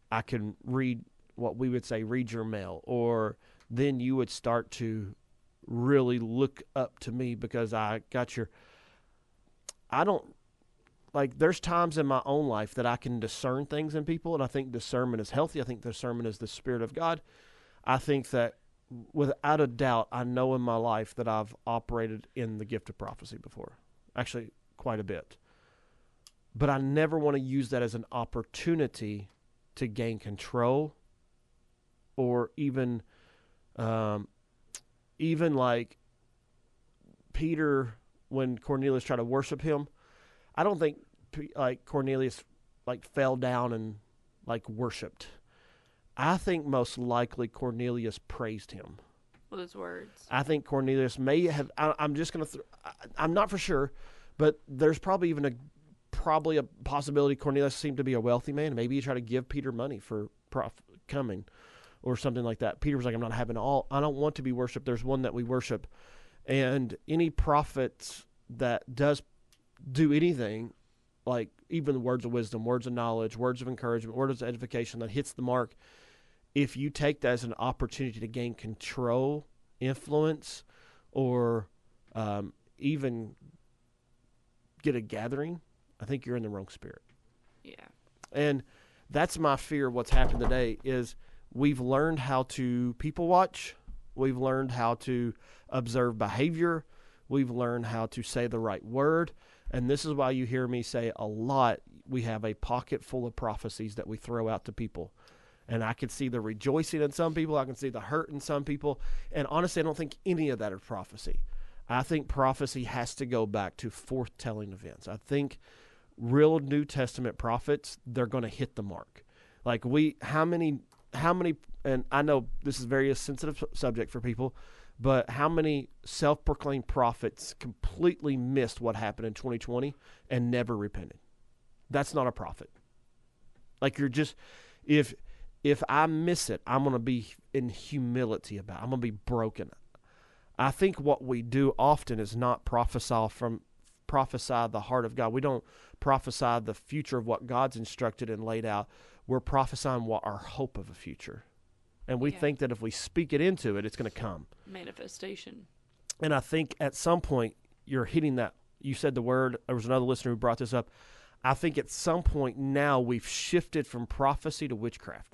read what we would say, read your mail. Or then you would start to really look up to me because I don't, like, there's times in my own life that I can discern things in people, and I think discernment is healthy. I think discernment is the Spirit of God. I think that without a doubt, I know in my life that I've operated in the gift of prophecy before, actually quite a bit. But I never want to use that as an opportunity to gain control, or even like Peter, when Cornelius tried to worship him. I don't think like Cornelius like fell down and like worshipped. I think most likely Cornelius praised him with his words. I think Cornelius may have. I'm just going to. I'm not for sure, but there's probably a possibility Cornelius seemed to be a wealthy man. Maybe he tried to give Peter money for coming, or something like that. Peter was like, "I'm not having all. I don't want to be worshipped. There's one that we worship." And any prophet that does do anything, like even words of wisdom, words of knowledge, words of encouragement, words of edification that hits the mark, if you take that as an opportunity to gain control, influence, or even get a gathering, I think you're in the wrong spirit. Yeah. And that's my fear of what's happened today is we've learned how to people watch. We've learned how to observe behavior. We've learned how to say the right word. And this is why you hear me say a lot, we have a pocket full of prophecies that we throw out to people. And I can see the rejoicing in some people. I can see the hurt in some people. And honestly, I don't think any of that is prophecy. I think prophecy has to go back to forth-telling events. I think real New Testament prophets, they're going to hit the mark. Like how many, and I know this is a very sensitive subject for people, but how many self-proclaimed prophets completely missed what happened in 2020 and never repented? That's not a prophet. Like you're just, if I miss it, I'm going to be in humility about it. I'm going to be broken. I think what we do often is not prophesy the heart of God. We don't prophesy the future of what God's instructed and laid out. We're prophesying what our hope of a future. And we think that if we speak it into it, it's going to come. Manifestation. And I think at some point you're hitting that. You said the word. There was another listener who brought this up. I think at some point now we've shifted from prophecy to witchcraft.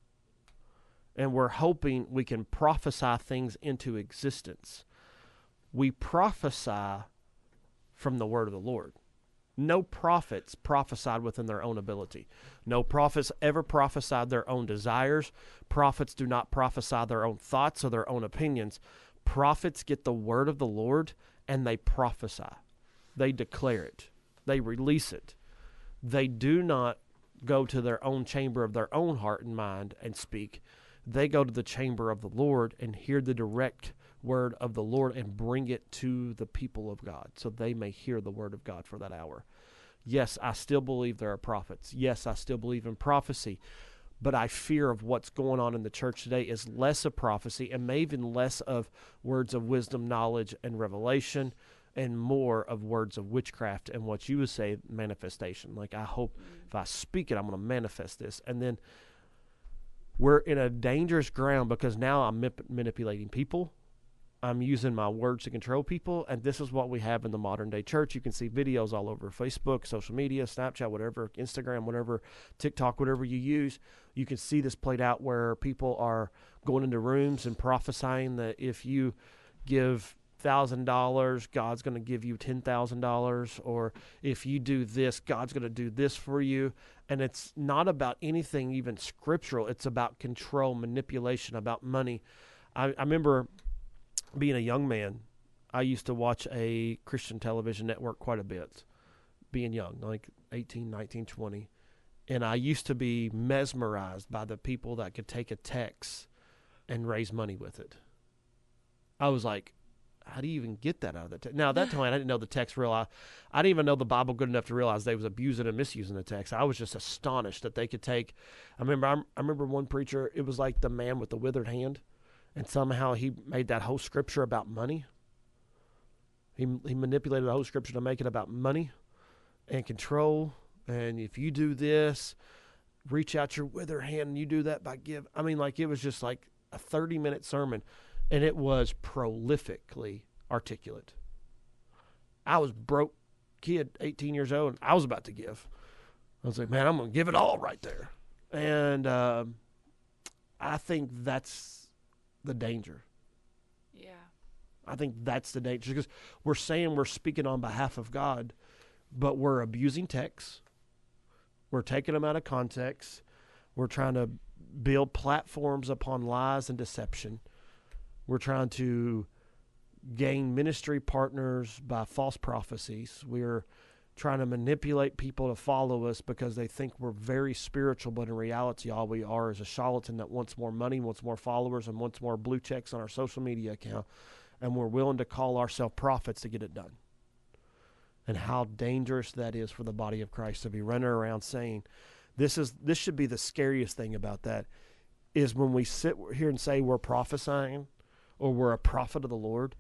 And we're hoping we can prophesy things into existence. We prophesy from the word of the Lord. No prophets prophesied within their own ability. No prophets ever prophesied their own desires. Prophets do not prophesy their own thoughts or their own opinions. Prophets get the word of the Lord and they prophesy. They declare it. They release it. They do not go to their own chamber of their own heart and mind and speak. They go to the chamber of the Lord and hear the direct word of the Lord and bring it to the people of God so they may hear the word of God for that hour. Yes, I still believe there are prophets. Yes, I still believe in prophecy. But I fear of what's going on in the church today is less of prophecy and maybe even less of words of wisdom, knowledge, and revelation, and more of words of witchcraft and what you would say manifestation. Like I hope if I speak it, I'm going to manifest this. And then we're in a dangerous ground because now I'm manipulating people. I'm using my words to control people, and this is what we have in the modern day church. You can see videos all over Facebook, social media, Snapchat, whatever, Instagram, whatever, TikTok, whatever you use. You can see this played out where people are going into rooms and prophesying that if you give $1,000, God's going to give you $10,000, or if you do this, God's going to do this for you. And it's not about anything even scriptural. It's about control, manipulation, about money. I remember being a young man, I used to watch a Christian television network quite a bit, being young, like 18, 19, 20. And I used to be mesmerized by the people that could take a text and raise money with it. I was like, how do you even get that out of the text? Now, at that time, I didn't know the text real. I didn't even know the Bible good enough to realize they was abusing and misusing the text. I was just astonished that they could take. I remember one preacher, it was like the man with the withered hand. And somehow he made that whole scripture about money. He manipulated the whole scripture to make it about money and control. And if you do this, reach out your withered hand and you do that by give. I mean, like it was just like a 30-minute sermon. and it was prolifically articulate. I was broke kid, 18 years old, and I was about to give. I was like, man, I'm going to give it all right there. And I think that's the danger. Yeah. I think that's the danger, because we're saying we're speaking on behalf of God, but we're abusing texts. We're taking them out of context. We're trying to build platforms upon lies and deception. We're trying to gain ministry partners by false prophecies. We're trying to manipulate people to follow us because they think we're very spiritual, but in reality, all we are is a charlatan that wants more money, wants more followers, and wants more blue checks on our social media account. And we're willing to call ourselves prophets to get it done. And how dangerous that is for the body of Christ to be running around saying, this should be the scariest thing about that, is when we sit here and say we're prophesying or we're a prophet of the Lord,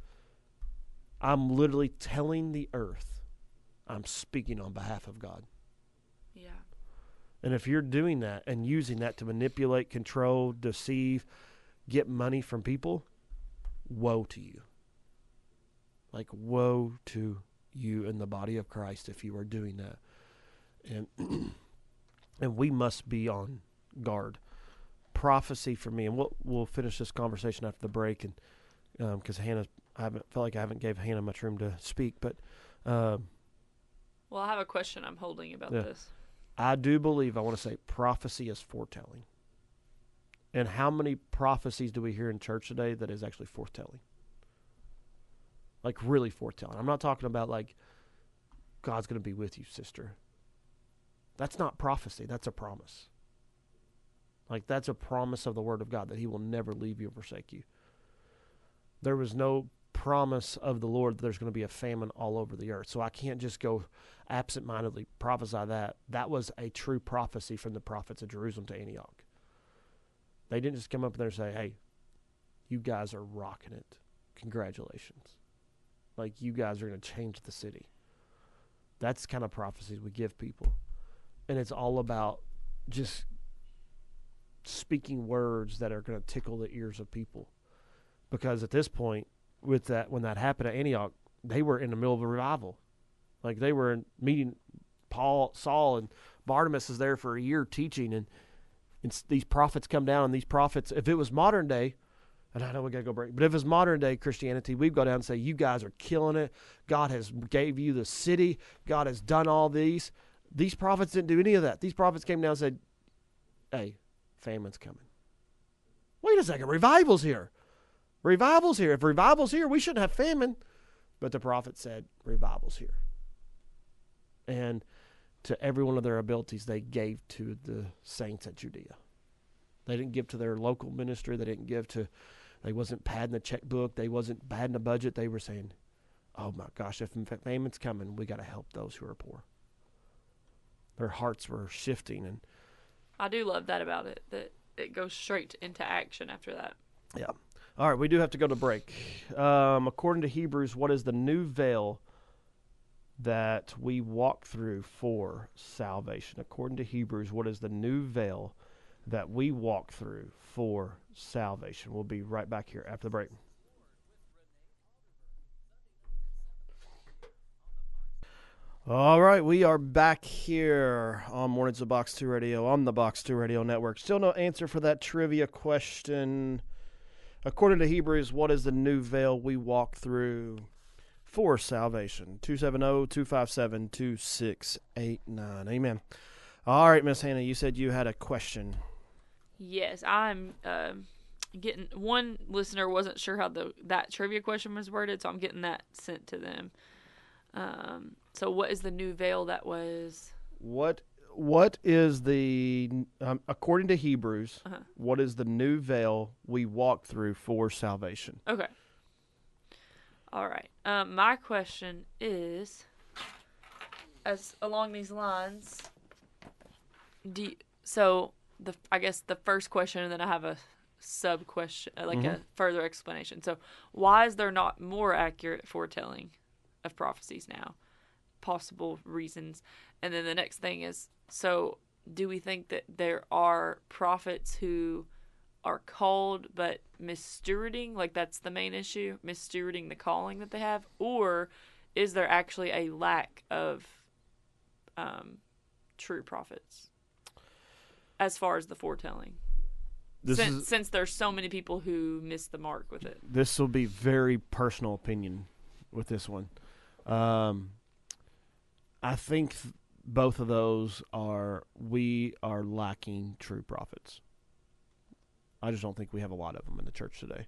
I'm literally telling the earth I'm speaking on behalf of God. Yeah. And if you're doing that and using that to manipulate, control, deceive, get money from people, woe to you. Like, woe to you in the body of Christ if you are doing that. And and we must be on guard. Prophecy for me, and we'll finish this conversation after the break, and because Hannah, I haven't gave Hannah much room to speak, but well, I have a question I'm holding about this. I do believe, I want to say, prophecy is foretelling. And how many prophecies do we hear in church today that is actually foretelling? Like, really foretelling. I'm not talking about like, God's going to be with you, sister. That's not prophecy. That's a promise. Like, that's a promise of the Word of God that He will never leave you or forsake you. There was no promise of the Lord that there's going to be a famine all over the earth. So I can't just go absent-mindedly prophesy that. That was a true prophecy from the prophets of Jerusalem to Antioch. They didn't just come up there and say, hey, you guys are rocking it. Congratulations. Like, you guys are going to change the city. That's the kind of prophecies we give people. And it's all about just speaking words that are going to tickle the ears of people. Because at this point, with that, when that happened at Antioch, they were in the middle of a revival. Like, they were meeting Saul, and Barnabas is there for a year teaching, and these prophets come down, and these prophets, if it was modern day, and I know we got to go break, but if it's modern day Christianity, we'd go down and say, you guys are killing it. God has gave you the city. God has done all these. These prophets didn't do any of that. These prophets came down and said, hey, famine's coming. Wait a second, revival's here. Revival's here. If revival's here, we shouldn't have famine. But the prophet said, revival's here. And to every one of their abilities, they gave to the saints at Judea. They didn't give to their local ministry. They wasn't padding the checkbook. They wasn't padding the budget. They were saying, oh my gosh, if famine's coming, we got to help those who are poor. Their hearts were shifting. And I do love that about it, that it goes straight into action after that. Yeah. All right, we do have to go to break. According to Hebrews, what is the new veil that we walk through for salvation? According to Hebrews, what is the new veil that we walk through for salvation? We'll be right back here after the break. All right, we are back here on Mornings of Box 2 Radio on the Box 2 Radio Network. Still no answer for that trivia question. According to Hebrews, what is the new veil we walk through for salvation? 270-257-2689. Amen. All right, Miss Hannah, you said you had a question. Yes, I'm getting, one listener wasn't sure how that trivia question was worded, so I'm getting that sent to them. So what is the new veil that was? What is the, according to Hebrews, what is the new veil we walk through for salvation? Okay. All right. My question is, as along these lines, I guess the first question, and then I have a sub question, like a further explanation. So why is there not more accurate foretelling of prophecies now? Possible reasons. And then the next thing is, so do we think that there are prophets who are called but misstewarding, like that's the main issue, misstewarding the calling that they have, or is there actually a lack of true prophets as far as the foretelling? Since there's so many people who miss the mark with it. This will be very personal opinion with this one. I think both of those we are lacking true prophets. I just don't think we have a lot of them in the church today.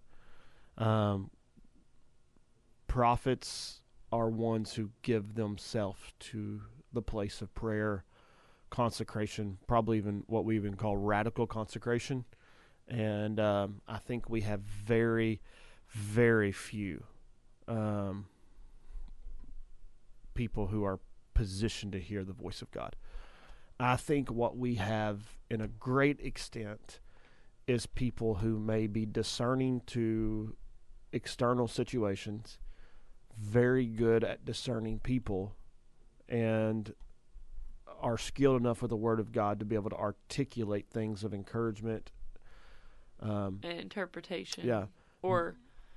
Prophets are ones who give themselves to the place of prayer, consecration, probably even what we even call radical consecration. And I think we have very, very few people who are positioned to hear the voice of God. I think what we have in a great extent is people who may be discerning to external situations, very good at discerning people, and are skilled enough with the Word of God to be able to articulate things of encouragement and interpretation. Yeah. Or,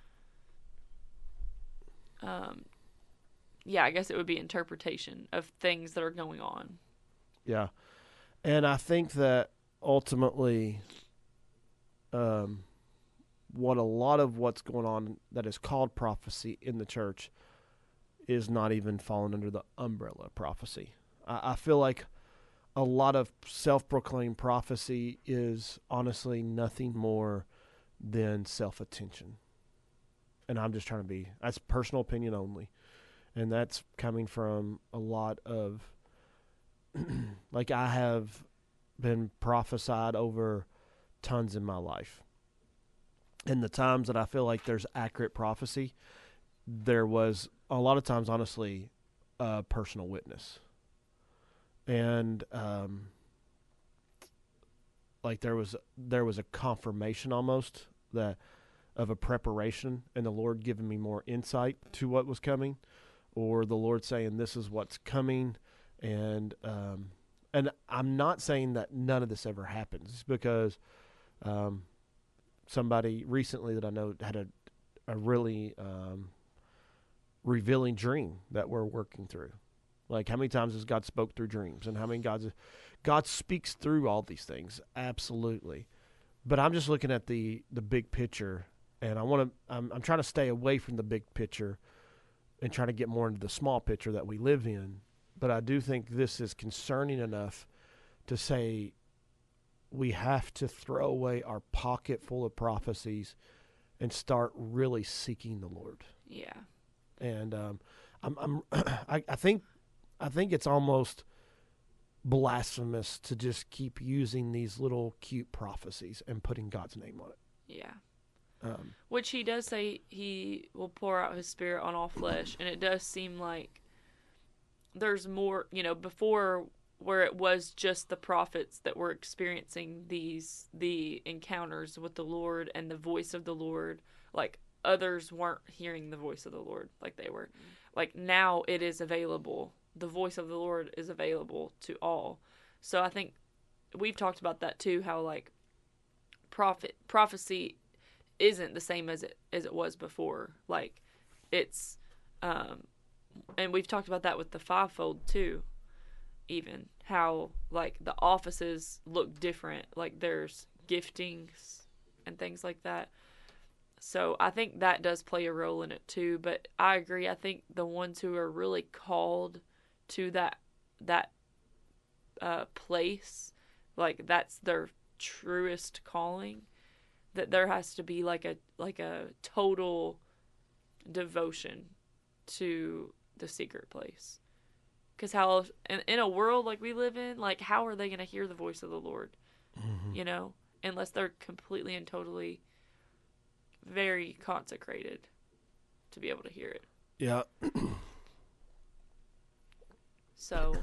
yeah, I guess it would be interpretation of things that are going on. Yeah. And I think that ultimately, what a lot of what's going on that is called prophecy in the church is not even falling under the umbrella of prophecy. I feel like a lot of self-proclaimed prophecy is honestly nothing more than self-attention. And I'm just trying to be, that's personal opinion only. And that's coming from a lot of, like I have been prophesied over tons in my life. And the times that I feel like there's accurate prophecy, there was a lot of times, honestly, a personal witness. And like there was a confirmation almost that of a preparation, and the Lord giving me more insight to what was coming, or the Lord saying this is what's coming, and I'm not saying that none of this ever happens, because somebody recently that I know had a really revealing dream that we're working through. Like, how many times has God spoke through dreams, and how many God speaks through all these things? Absolutely. But I'm just looking at the big picture, and I'm trying to stay away from the big picture and try to get more into the small picture that we live in. But I do think this is concerning enough to say we have to throw away our pocket full of prophecies and start really seeking the Lord. Yeah. And I think it's almost blasphemous to just keep using these little cute prophecies and putting God's name on it. Yeah. Which he does say he will pour out his spirit on all flesh, and it does seem like there's more, before, where it was just the prophets that were experiencing the encounters with the Lord and the voice of the Lord, like others weren't hearing the voice of the Lord like they were. Like now it is available. The voice of the Lord is available to all. So I think we've talked about that too, how like prophecy isn't the same as it was before. Like it's and we've talked about that with the fivefold too, even how like the offices look different, like there's giftings and things like that. So I think that does play a role in it too. But I agree, I think the ones who are really called to that place, like that's their truest calling, that there has to be like a total devotion to the secret place. Because how in a world like we live in, like how are they going to hear the voice of the Lord? Mm-hmm. Unless they're completely and totally very consecrated to be able to hear it. Yeah. So,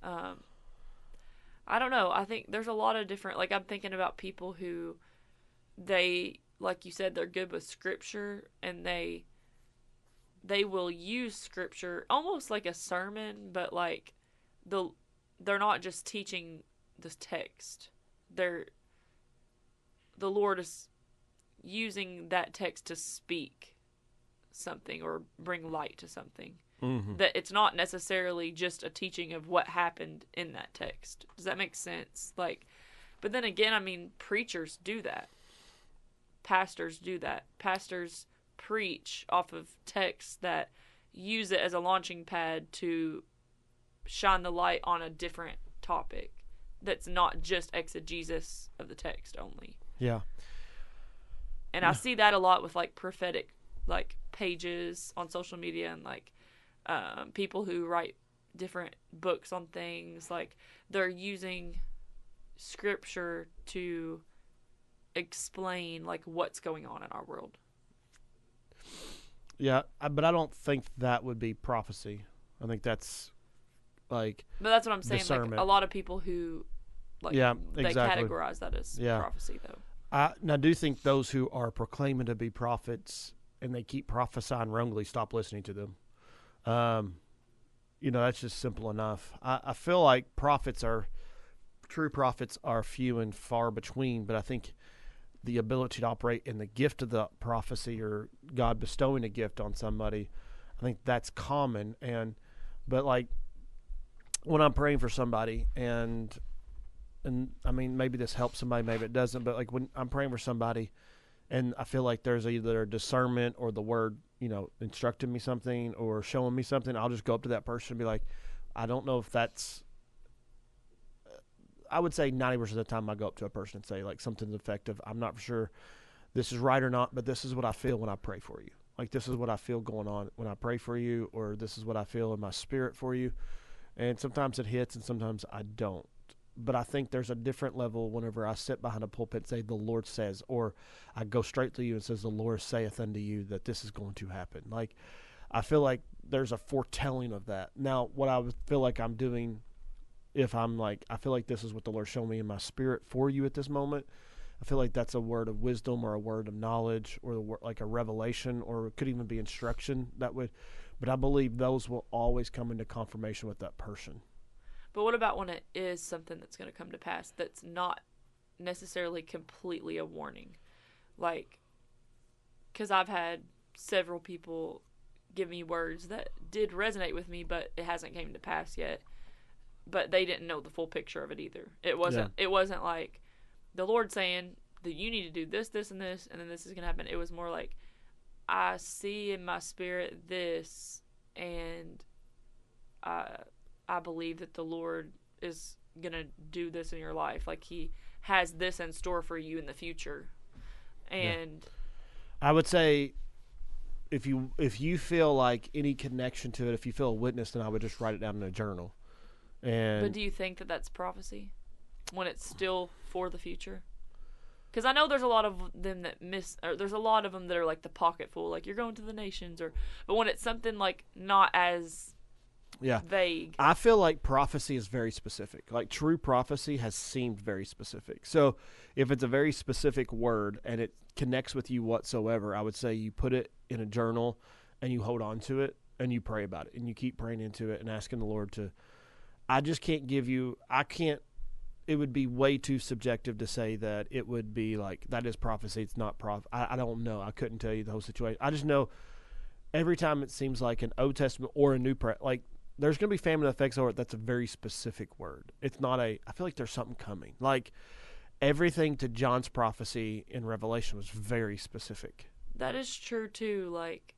I don't know. I think there's a lot of different, like I'm thinking about people who like you said, they're good with scripture, and they will use scripture almost like a sermon, but like they're not just teaching this text. the Lord is using that text to speak something or bring light to something. Mm-hmm. That it's not necessarily just a teaching of what happened in that text. Does that make sense? Like, but then again, I mean, preachers do that. Pastors do that. Pastors preach off of texts that use it as a launching pad to shine the light on a different topic that's not just exegesis of the text only. Yeah. And I see that a lot with like prophetic like pages on social media and like people who write different books on things. Like they're using scripture to explain like what's going on in our world. Yeah, but I don't think that would be prophecy. I think that's like. But that's what I'm saying. Discernment. Like a lot of people who, like, Yeah, they exactly. categorize that as Yeah. prophecy, though. I do think those who are proclaiming to be prophets and they keep prophesying wrongly, stop listening to them. That's just simple enough. I feel like true prophets are few and far between, but I think the ability to operate in the gift of the prophecy or God bestowing a gift on somebody, I think that's common. But like when I'm praying for somebody and I mean, maybe this helps somebody, maybe it doesn't, but like when I'm praying for somebody and I feel like there's either discernment or the word, instructing me something or showing me something, I'll just go up to that person and be like, I don't know if that's, I would say 90% of the time I go up to a person and say like something's effective. I'm not sure this is right or not, but this is what I feel when I pray for you. Like this is what I feel going on when I pray for you, or this is what I feel in my spirit for you. And sometimes it hits and sometimes I don't. But I think there's a different level whenever I sit behind a pulpit and say, the Lord says, or I go straight to you and says, the Lord saith unto you that this is going to happen. Like, I feel like there's a foretelling of that. Now, what I would feel like I'm doing, if I'm like, I feel like this is what the Lord showed me in my spirit for you at this moment, I feel like that's a word of wisdom or a word of knowledge or like a revelation, or it could even be instruction but I believe those will always come into confirmation with that person. But what about when it is something that's going to come to pass that's not necessarily completely a warning? Like, because I've had several people give me words that did resonate with me, but it hasn't came to pass yet. But they didn't know the full picture of it either. It wasn't like the Lord saying that you need to do this, this, and this, and then this is going to happen. It was more like, I see in my spirit this, and I believe that the Lord is going to do this in your life. Like he has this in store for you in the future. And I would say if you feel like any connection to it, if you feel a witness, then I would just write it down in a journal. But do you think that that's prophecy when it's still for the future? Because I know there's a lot of them that there's a lot of them that are like the pocket full, like you're going to the nations, but when it's something like not as vague. I feel like prophecy is very specific. Like true prophecy has seemed very specific. So if it's a very specific word and it connects with you whatsoever, I would say you put it in a journal and you hold on to it and you pray about it and you keep praying into it and asking the Lord to. I just can't it would be way too subjective to say that it would be like, that is prophecy, it's not prophecy. I don't know. I couldn't tell you the whole situation. I just know every time it seems like an Old Testament or a New, like there's going to be famine effects over it. That's a very specific word. It's not I feel like there's something coming. Like everything to John's prophecy in Revelation was very specific. That is true too. Like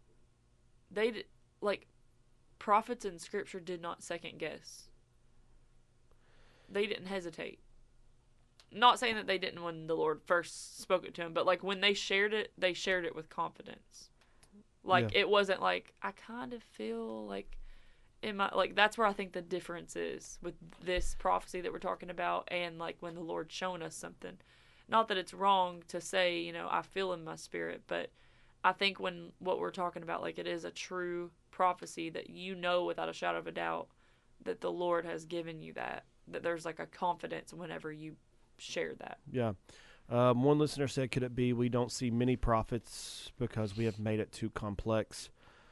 prophets in Scripture did not second guess. They didn't hesitate. Not saying that they didn't when the Lord first spoke it to him, but like when they shared it with confidence. Like it wasn't like, I kind of feel like that's where I think the difference is with this prophecy that we're talking about and like when the Lord's showing us something. Not that it's wrong to say, I feel in my spirit, but I think when what we're talking about, like it is a true prophecy that without a shadow of a doubt that the Lord has given you that there's like a confidence whenever you share that. Yeah. One listener said, could it be we don't see many prophets because we have made it too complex?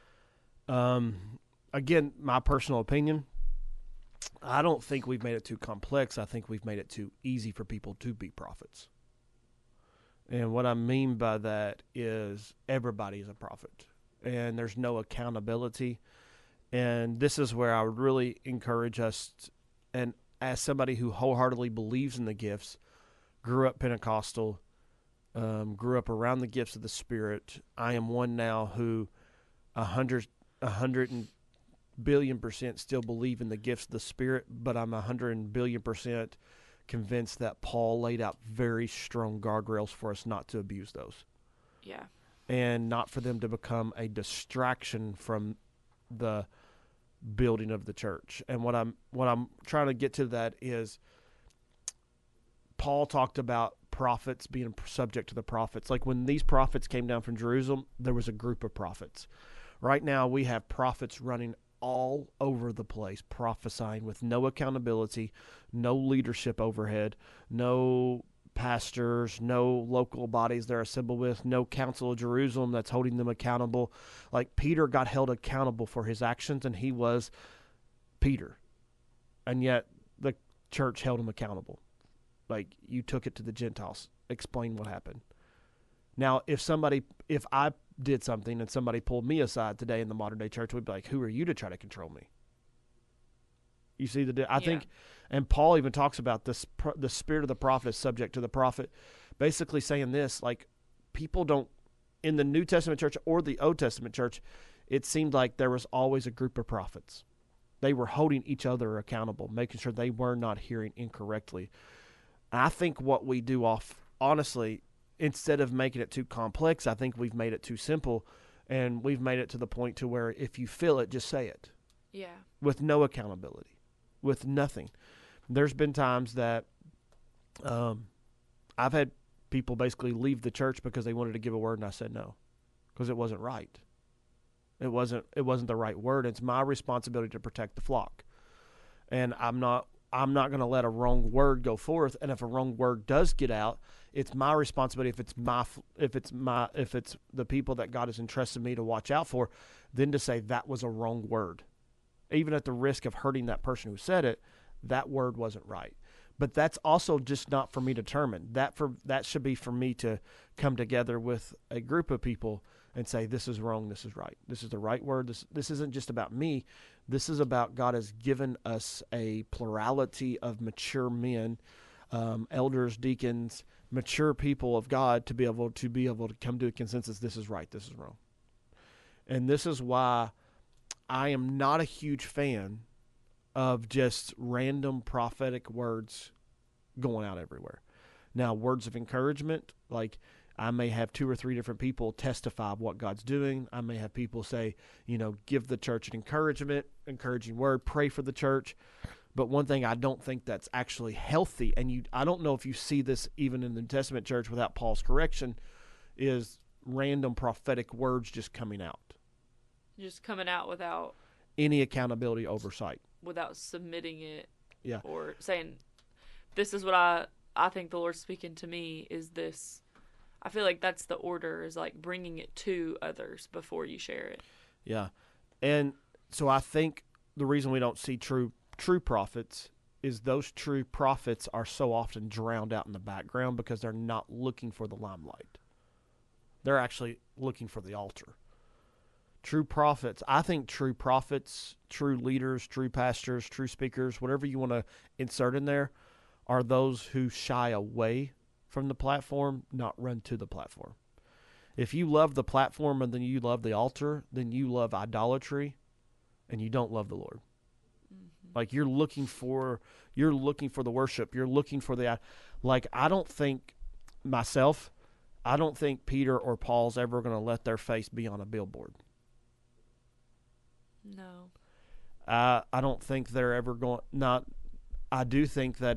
Again, my personal opinion, I don't think we've made it too complex. I think we've made it too easy for people to be prophets. And what I mean by that is everybody is a prophet, and there's no accountability. And this is where I would really encourage us, and as somebody who wholeheartedly believes in the gifts, grew up Pentecostal, grew up around the gifts of the Spirit. I am one now who 100 billion% still believe in the gifts of the Spirit, but I'm 100 billion% convinced that Paul laid out very strong guardrails for us not to abuse those. Yeah. And not for them to become a distraction from the building of the church. And what I'm trying to get to that is Paul talked about prophets being subject to the prophets. Like when these prophets came down from Jerusalem, there was a group of prophets. Right now we have prophets running all over the place, prophesying with no accountability, no leadership overhead, no pastors, no local bodies they're assembled with, no council of Jerusalem that's holding them accountable. Like Peter got held accountable for his actions, and he was Peter. And yet the church held him accountable. Like, you took it to the Gentiles. Explain what happened. Now, if I did something and somebody pulled me aside today in the modern day church, we'd be like, who are you to try to control me? You see, I think, and Paul even talks about this, the spirit of the prophet is subject to the prophet, basically saying this, like, people don't, in the New Testament church or the Old Testament church, it seemed like there was always a group of prophets. They were holding each other accountable, making sure they were not hearing incorrectly. I think what we do honestly, instead of making it too complex, I think we've made it too simple, and we've made it to the point to where if you feel it, just say it. Yeah. With no accountability, with nothing. There's been times that I've had people basically leave the church because they wanted to give a word, and I said no, because it wasn't right. It wasn't the right word. It's my responsibility to protect the flock, and I'm not going to let a wrong word go forth. And if a wrong word does get out, it's my responsibility. If it's the people that God has entrusted me to watch out for, then to say that was a wrong word, even at the risk of hurting that person who said it. That word wasn't right. But that's also just not for me to determine. That should be for me to come together with a group of people and say, this is wrong, this is right. This is the right word. This isn't just about me. This is about God has given us a plurality of mature men, elders, deacons, mature people of God to be able to come to a consensus. This is right, this is wrong. And this is why I am not a huge fan of just random prophetic words going out everywhere. Now, words of encouragement, like I may have 2 or 3 different people testify of what God's doing. I may have people say, give the church an encouraging word, pray for the church. But one thing I don't think that's actually healthy, and I don't know if you see this even in the New Testament church without Paul's correction, is random prophetic words just coming out. Just coming out without any accountability, oversight. Without submitting it. Yeah. Or saying, this is what I think the Lord's speaking to me is this. I feel like that's the order, is like bringing it to others before you share it. Yeah. And so I think the reason we don't see true prophets is those true prophets are so often drowned out in the background because they're not looking for the limelight. They're actually looking for the altar. True prophets, I think true prophets, true leaders, true pastors, true speakers, whatever you want to insert in there, are those who shy away from the platform, not run to the platform. If you love the platform and then you love the altar, then you love idolatry and you don't love the Lord. Mm-hmm. Like you're looking for the worship. You're looking for I don't think Peter or Paul's ever going to let their face be on a billboard. No. I don't think they're ever going, I do think that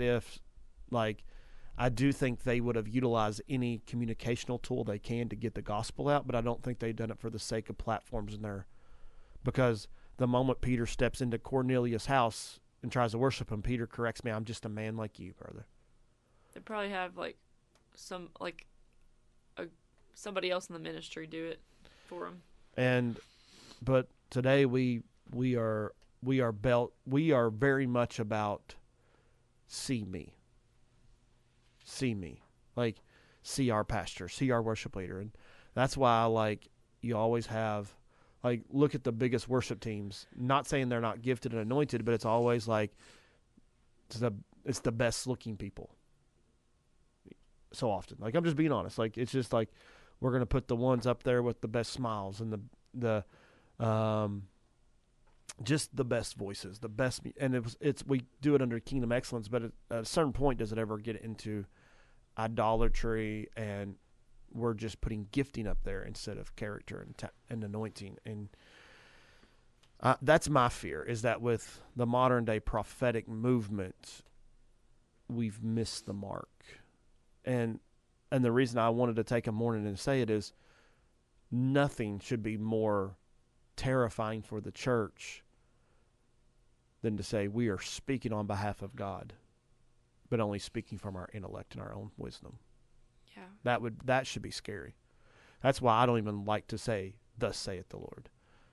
I do think they would have utilized any communicational tool they can to get the gospel out, but I don't think they've done it for the sake of platforms because the moment Peter steps into Cornelius' house and tries to worship him, Peter corrects me, I'm just a man like you, brother. They probably have somebody else in the ministry do it for them. But today we are very much about see me. Like, see our pastor, see our worship leader. And that's why, like, you always have, like, look at the biggest worship teams. Not saying they're not gifted and anointed, but it's always like it's the best looking people. So often, like, I'm just being honest. Like, it's just like we're gonna put the ones up there with the best smiles and the just the best voices, the best. And it's we do it under kingdom excellence, but at a certain point, does it ever get into idolatry, and we're just putting gifting up there instead of character and anointing? And that's my fear, is that with the modern day prophetic movement, we've missed the mark. And the reason I wanted to take a morning and say it is nothing should be more terrifying for the church than to say we are speaking on behalf of God, but only speaking from our intellect and our own wisdom. Yeah. That should be scary. That's why I don't even like to say, "Thus saith the Lord."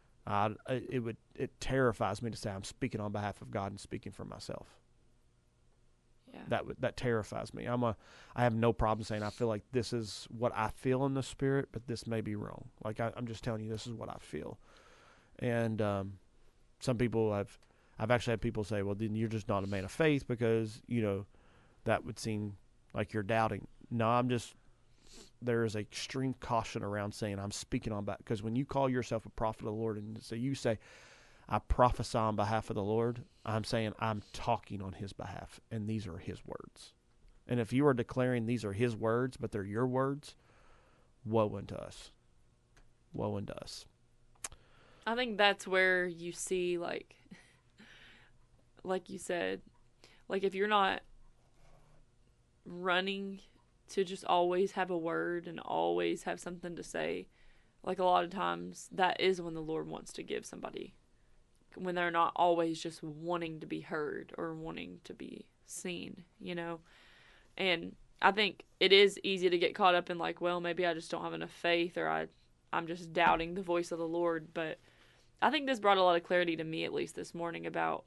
It terrifies me to say I'm speaking on behalf of God and speaking for myself. Yeah. That terrifies me. I have no problem saying I feel like this is what I feel in the spirit, but this may be wrong. Like, I'm just telling you, this is what I feel. And some people I've actually had people say, well, then you're just not a man of faith, because, that would seem like you're doubting. No, there is extreme caution around saying I'm speaking on behalf, because when you call yourself a prophet of the Lord and so you say, I prophesy on behalf of the Lord, I'm saying I'm talking on his behalf, and these are his words. And if you are declaring these are his words, but they're your words, woe unto us. Woe unto us. I think that's where you see, like you said, like, if you're not running to just always have a word and always have something to say, like, a lot of times that is when the Lord wants to give somebody, when they're not always just wanting to be heard or wanting to be seen, And I think it is easy to get caught up in, like, well, maybe I just don't have enough faith, or I'm just doubting the voice of the Lord. But I think this brought a lot of clarity to me, at least this morning, about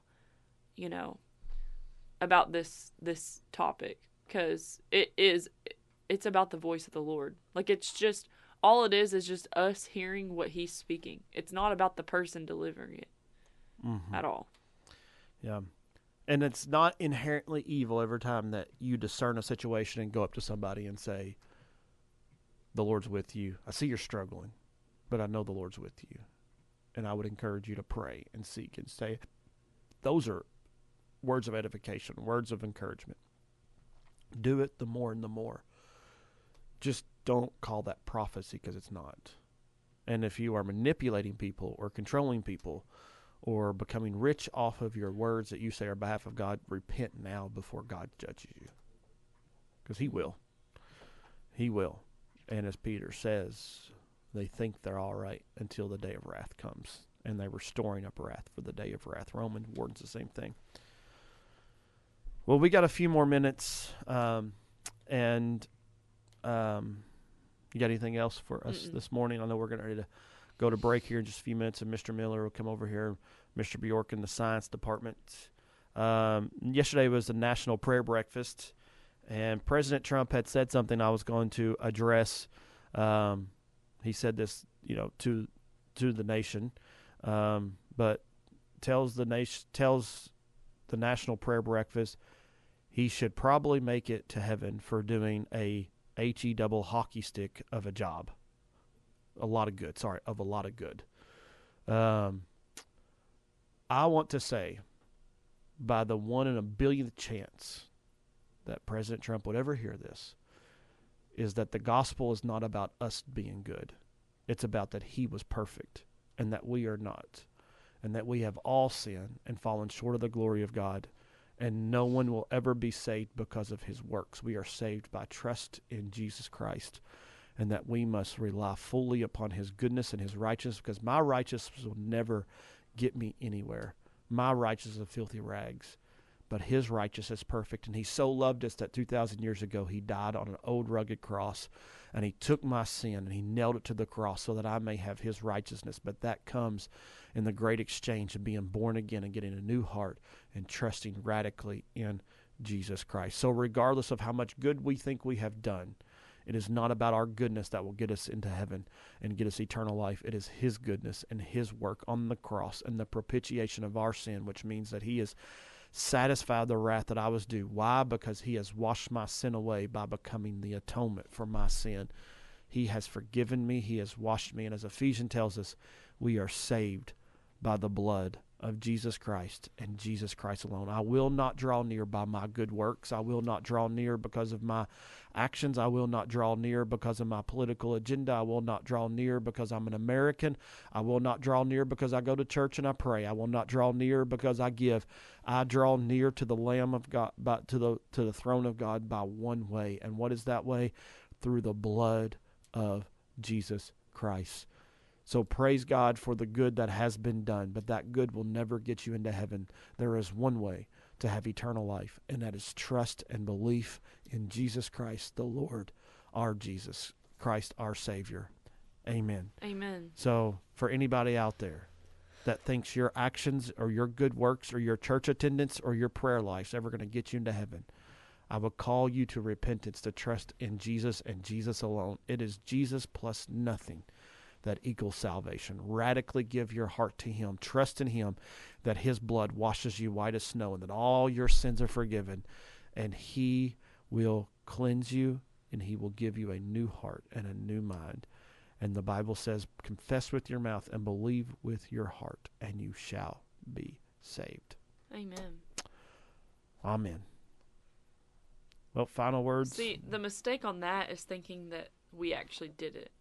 about this topic, because it's about the voice of the Lord. Like, it's just, all it is just us hearing what he's speaking. It's not about the person delivering it at all. Yeah. And it's not inherently evil every time that you discern a situation and go up to somebody and say, the Lord's with you. I see you're struggling, but I know the Lord's with you. And I would encourage you to pray and seek and say, those are words of edification, words of encouragement. Do it the more and the more. Just don't call that prophecy, because it's not. And if you are manipulating people or controlling people or becoming rich off of your words that you say are on behalf of God, repent now before God judges you. Because he will. He will. And as Peter says, they think they're all right until the day of wrath comes. And they were storing up wrath for the day of wrath. Romans warns the same thing. Well, we got a few more minutes. You got anything else for us this morning? I know we're getting ready to go to break here in just a few minutes, and Mr. Miller will come over here, Mr. Bjork in the science department. Yesterday was the National Prayer Breakfast, and President Trump had said something I was going to address. He said this, to the nation, but tells the National Prayer Breakfast he should probably make it to heaven for doing a HE double hockey stick of a job. Of a lot of good. I want to say, by the 1 in a billionth chance that President Trump would ever hear this, is that the gospel is not about us being good. It's about that he was perfect and that we are not, and that we have all sinned and fallen short of the glory of God, and no one will ever be saved because of his works. We are saved by trust in Jesus Christ, and that we must rely fully upon his goodness and his righteousness, because my righteousness will never get me anywhere. My righteousness is filthy rags, but his righteousness is perfect. And he so loved us that 2,000 years ago he died on an old rugged cross, and he took my sin and he nailed it to the cross so that I may have his righteousness. But that comes in the great exchange of being born again and getting a new heart and trusting radically in Jesus Christ. So regardless of how much good we think we have done, It is not about our goodness that will get us into heaven and get us eternal life. It is his goodness and his work on the cross and the propitiation of our sin, which means that he has satisfied the wrath that I was due. Why? Because he has washed my sin away by becoming the atonement for my sin. He has forgiven me. He has washed me. And as Ephesians tells us, we are saved by the blood of Jesus Christ and Jesus Christ alone. I will not draw near by my good works. I will not draw near because of my actions. I will not draw near because of my political agenda. I will not draw near because I'm an American. I will not draw near because I go to church and I pray. I will not draw near because I give. I draw near to the Lamb of God, to the throne of God by one way. And what is that way? Through the blood of Jesus Christ. So praise God for the good that has been done, but that good will never get you into heaven. There is one way to have eternal life, and that is trust and belief in Jesus Christ, the Lord, our Jesus Christ, our Savior. Amen. Amen. So for anybody out there that thinks your actions or your good works or your church attendance or your prayer life's ever going to get you into heaven, I would call you to repentance, to trust in Jesus and Jesus alone. It is Jesus plus nothing that equals salvation. Radically give your heart to him. Trust in him that his blood washes you white as snow and that all your sins are forgiven. And he will cleanse you and he will give you a new heart and a new mind. And the Bible says, confess with your mouth and believe with your heart and you shall be saved. Amen. Amen. Well, final words. See, the mistake on that is thinking that we actually did it.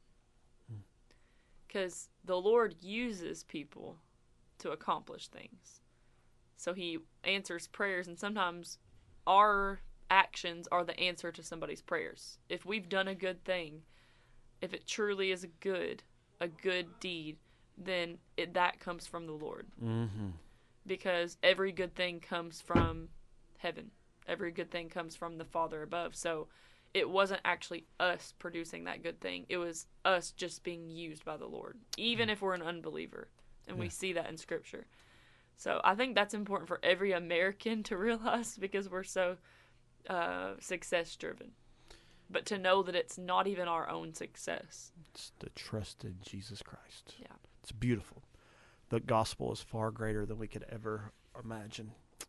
Because the Lord uses people to accomplish things. So he answers prayers, and sometimes our actions are the answer to somebody's prayers. If we've done a good thing, if it truly is a good deed, then that comes from the Lord. Mm-hmm. Because every good thing comes from heaven. Every good thing comes from the Father above. So it wasn't actually us producing that good thing. It was us just being used by the Lord, even if we're an unbeliever. And we see that in Scripture. So I think that's important for every American to realize because we're so success-driven. But to know that it's not even our own success. It's the trust in Jesus Christ. Yeah. It's beautiful. The gospel is far greater than we could ever imagine.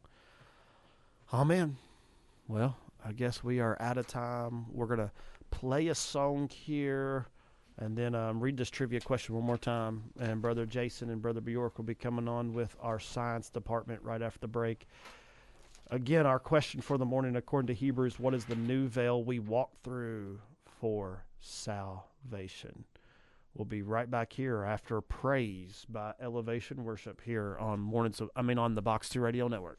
Amen. Well, I guess we are out of time. We're going to play a song here and then read this trivia question one more time. And Brother Jason and Brother Bjork will be coming on with our science department right after the break. Again, our question for the morning, according to Hebrews, what is the new veil we walk through for salvation? We'll be right back here after praise by Elevation Worship here on on the Box 2 Radio Network.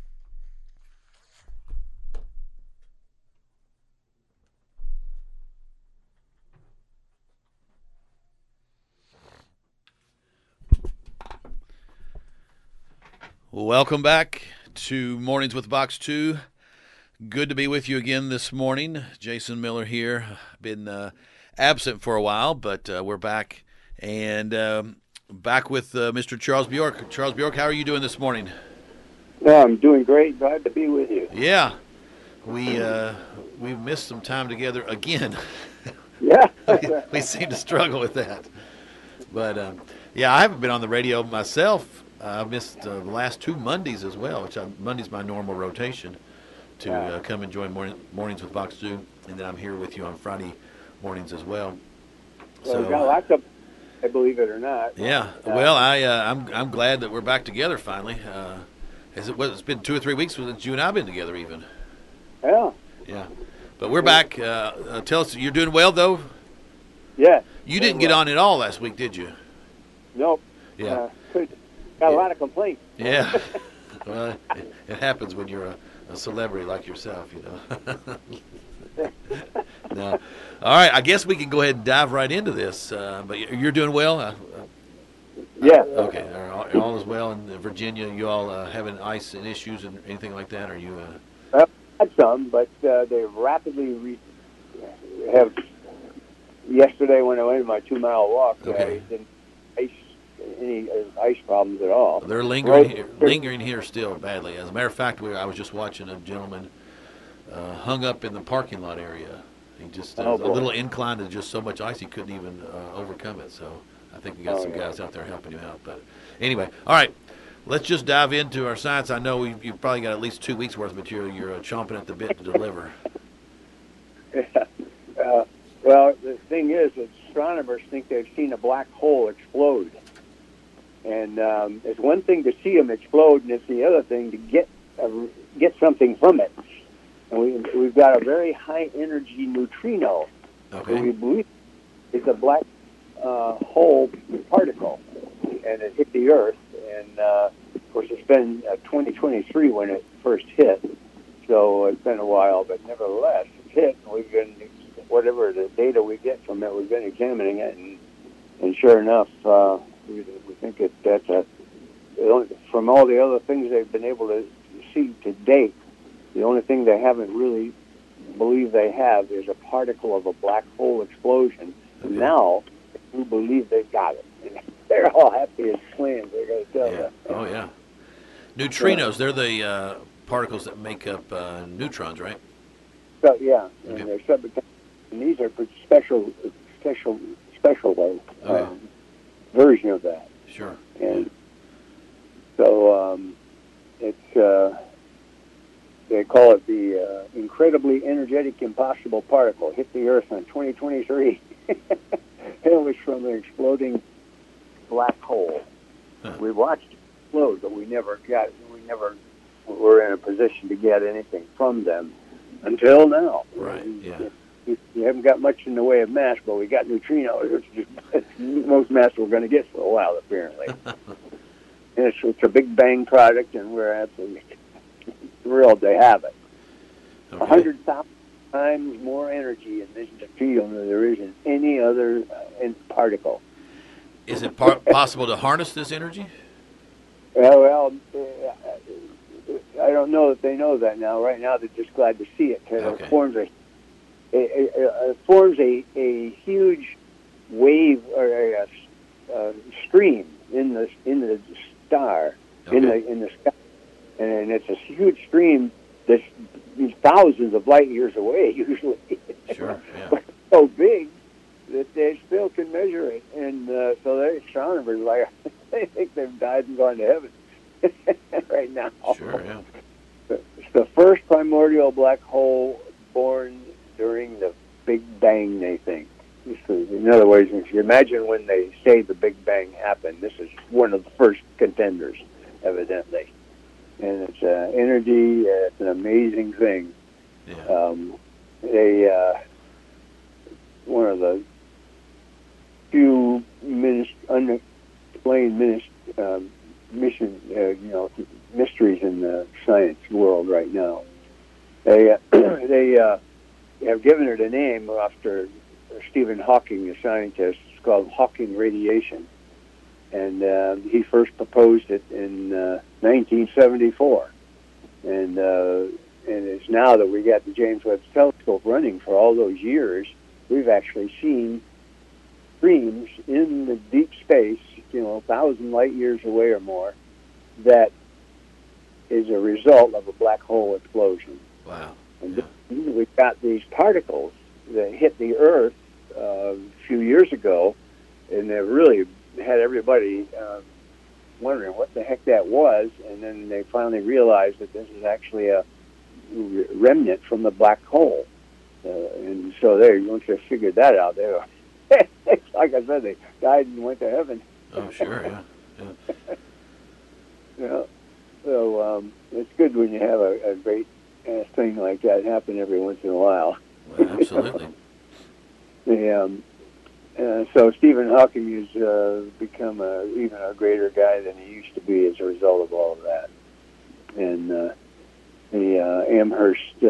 Welcome back to Mornings with Box 2. Good to be with you again this morning. Jason Miller here. Been absent for a while, but we're back. And back with Mr. Charles Bjork. Charles Bjork, how are you doing this morning? I'm doing great. Glad to be with you. Yeah. We've missed some time together again. Yeah. we seem to struggle with that. But, I haven't been on the radio myself. I missed the last two Mondays as well, which Monday's my normal rotation to come and join Mornings with Box 2, and then I'm here with you on Friday mornings as well. So we've got lots of, I believe it or not. Yeah. Well, I'm glad that we're back together finally. It's been 2 or 3 weeks since you and I've been together even. Yeah. Yeah. But we're back. Tell us, you're doing well though? Yeah. You didn't get on at all last week, did you? Nope. Yeah. Got a lot of complaints. Yeah. Well, it happens when you're a celebrity like yourself, you know. No. All right, I guess we can go ahead and dive right into this. But you're doing well? Yeah. Okay. All is well in Virginia? You all having ice and issues and anything like that? Are you? Well, had some, but they rapidly have. Yesterday, when I went on my 2-mile walk, Okay. didn't any ice problems at all. They're lingering here still badly. As a matter of fact, I was just watching a gentleman hung up in the parking lot area. He just Oh, a boy. little incline to just so much ice he couldn't even overcome it. So I think we got some guys out there helping you out. But anyway, all right. Let's just dive into our science. I know you've probably got at least 2 weeks worth of material you're chomping at the bit to deliver. Well, the thing is, astronomers think they've seen a black hole explode. And it's one thing to see them explode, and it's the other thing to get something from it. And we've got a very high energy neutrino that we Okay. believe is a black hole particle, and it hit the Earth. And of course, it's been 2023 when it first hit, so it's been a while. But nevertheless, it's hit. And we've been, whatever the data we get from it, we've been examining it, and sure enough, we think that's from all the other things they've been able to see to date, the only thing they haven't really believed they have is a particle of a black hole explosion. Okay. Now, we believe they've got it. And they're all happy as clams, I got to tell Yeah. you. Oh, yeah. Neutrinos, they're the particles that make up neutrons, right? So, yeah, and Okay. they're subatomic. And these are special Okay. version of that. Sure. And so it's they call it the incredibly energetic impossible particle. Hit the Earth in 2023. It was from an exploding black hole. Huh. We watched it explode, but we never were in a position to get anything from them until now. Right, yeah. We haven't got much in the way of mass, but we got neutrinos, which is most mass we're going to get for a while, apparently. And it's a Big Bang product, and we're absolutely thrilled to have it. Okay. 100,000 times more energy in this field than there is in any other particle. Is it possible to harness this energy? Well, I don't know that they know that now. Right now, they're just glad to see it because Okay. it forms a huge wave or a stream in the star in the sky, and it's a huge stream that's thousands of light years away usually. Sure, yeah. But it's so big that they still can measure it, and so the astronomers they think they've died and gone to heaven right now. Sure, yeah. It's the first primordial black hole born during the Big Bang, they think. In other words, if you imagine when they say the Big Bang happened, this is one of the first contenders, evidently. And it's energy, it's an amazing thing. Yeah. One of the few unexplained mysteries in the science world right now. They have given it a name after Stephen Hawking, the scientist. It's called Hawking radiation, and he first proposed it in 1974. And it's now that we got the James Webb Telescope running for all those years, we've actually seen streams in the deep space, 1,000 light years away or more, that is a result of a black hole explosion. Wow. And we've got these particles that hit the Earth a few years ago, and they really had everybody wondering what the heck that was, and then they finally realized that this is actually a remnant from the black hole. And so once they figured that out, they were, like I said, they died and went to heaven. Oh, sure, yeah. So it's good when you have a great thing like that happen every once in a while. Well, absolutely. So Stephen Hawking has become even a greater guy than he used to be as a result of all of that. And the Amherst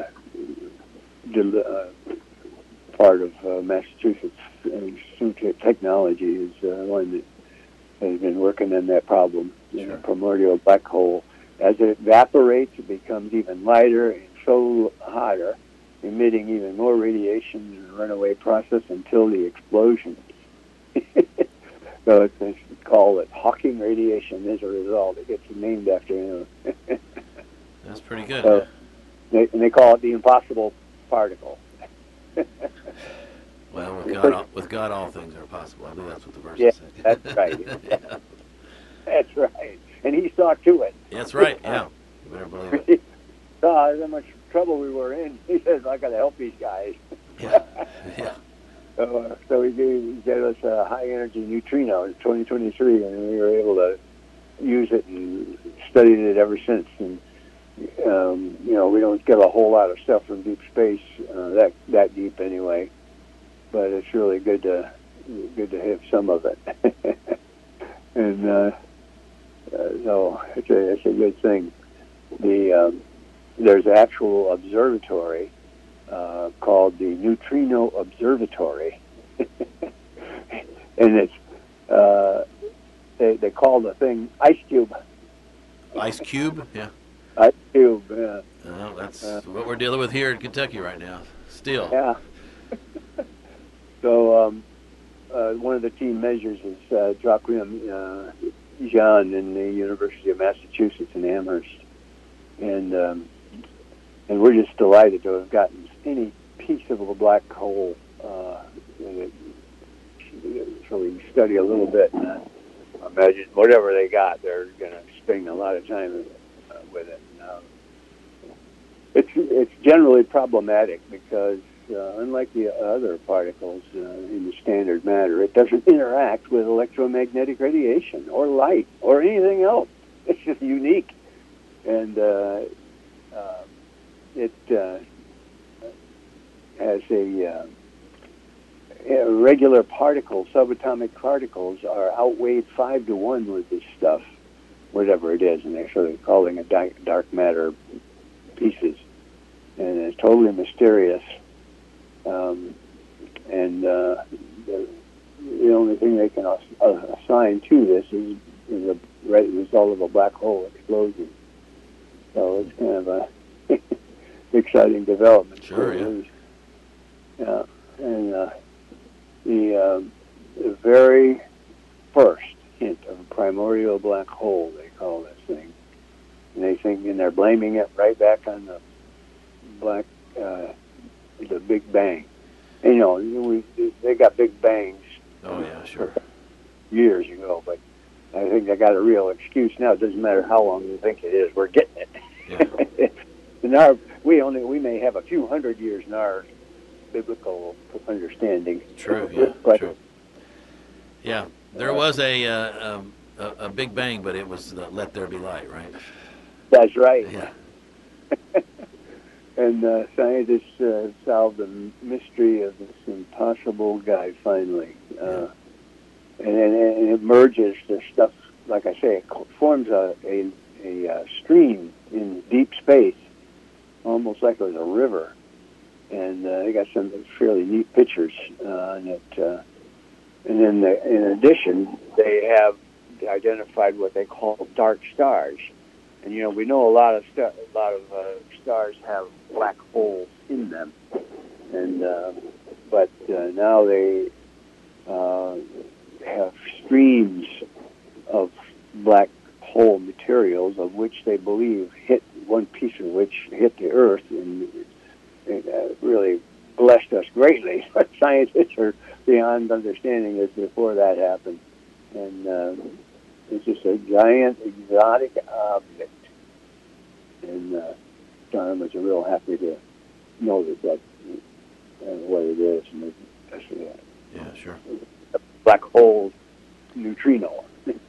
part of Massachusetts Institute of Technology is one that has been working on that problem. Sure. A primordial black hole, as it evaporates, it becomes even lighter and so hotter, emitting even more radiation in a runaway process until the explosion. So it's called it Hawking radiation as a result. It gets named after him. That's pretty good. So they call it the impossible particle. Well, with God, all things are possible. I believe that's what the verse Yeah, said. that's right. Yeah. That's right. And he saw to it. That's right. Yeah, you better believe it. He saw how much trouble we were in. He says, "I got to help these guys." Yeah, yeah, So he gave us a high energy neutrino in 2023, and we were able to use it and studied it ever since. And we don't get a whole lot of stuff from deep space that deep anyway, but it's really good to have some of it. And so it's a good thing. There's an actual observatory called the Neutrino Observatory, and it's they call the thing Ice Cube. Ice Cube. Yeah. Ice Cube. Yeah. Well, that's what we're dealing with here in Kentucky right now. Still. Yeah. So one of the team measures is Joachim John in the University of Massachusetts in Amherst, and we're just delighted to have gotten any piece of a black hole. So we study a little bit. And, imagine whatever they got, they're going to spend a lot of time with it. It's generally problematic because unlike the other particles in the standard matter, it doesn't interact with electromagnetic radiation or light or anything else. It's just unique, and it has regular particles, subatomic particles, are outweighed 5 to 1 with this stuff, whatever it is, and they're sort of calling it dark matter pieces, and it's totally mysterious. And the only thing they can assign to this is the result of a black hole explosion. So it's kind of a exciting development. Sure, yeah. Yeah, and the very first hint of a primordial black hole, they call this thing, and they're blaming it right back on the Big Bang. And, they got Big Bangs. Oh yeah, sure. Years ago, but I think they got a real excuse now. It doesn't matter how long you think it is, we're getting it. Yeah. We may have a few hundred years in our biblical understanding. True. Yeah. But, true. Yeah. There was a Big Bang, but it was Let There Be Light, right? That's right. Yeah. And scientists solved the mystery of this impossible guy finally. And it merges the stuff, like I say, it forms a stream in deep space, almost like it was a river. And they got some fairly neat pictures on it. And then, in addition, they have identified what they call dark stars. And we know a lot of stars have black holes in them, and but now they have streams of black hole materials, of which they believe one piece of which hit the Earth, and it really blessed us greatly. But scientists are beyond understanding this before that happened, and it's just a giant exotic object. And John was real happy to know that's what it is, and especially Yeah, sure. black hole neutrino.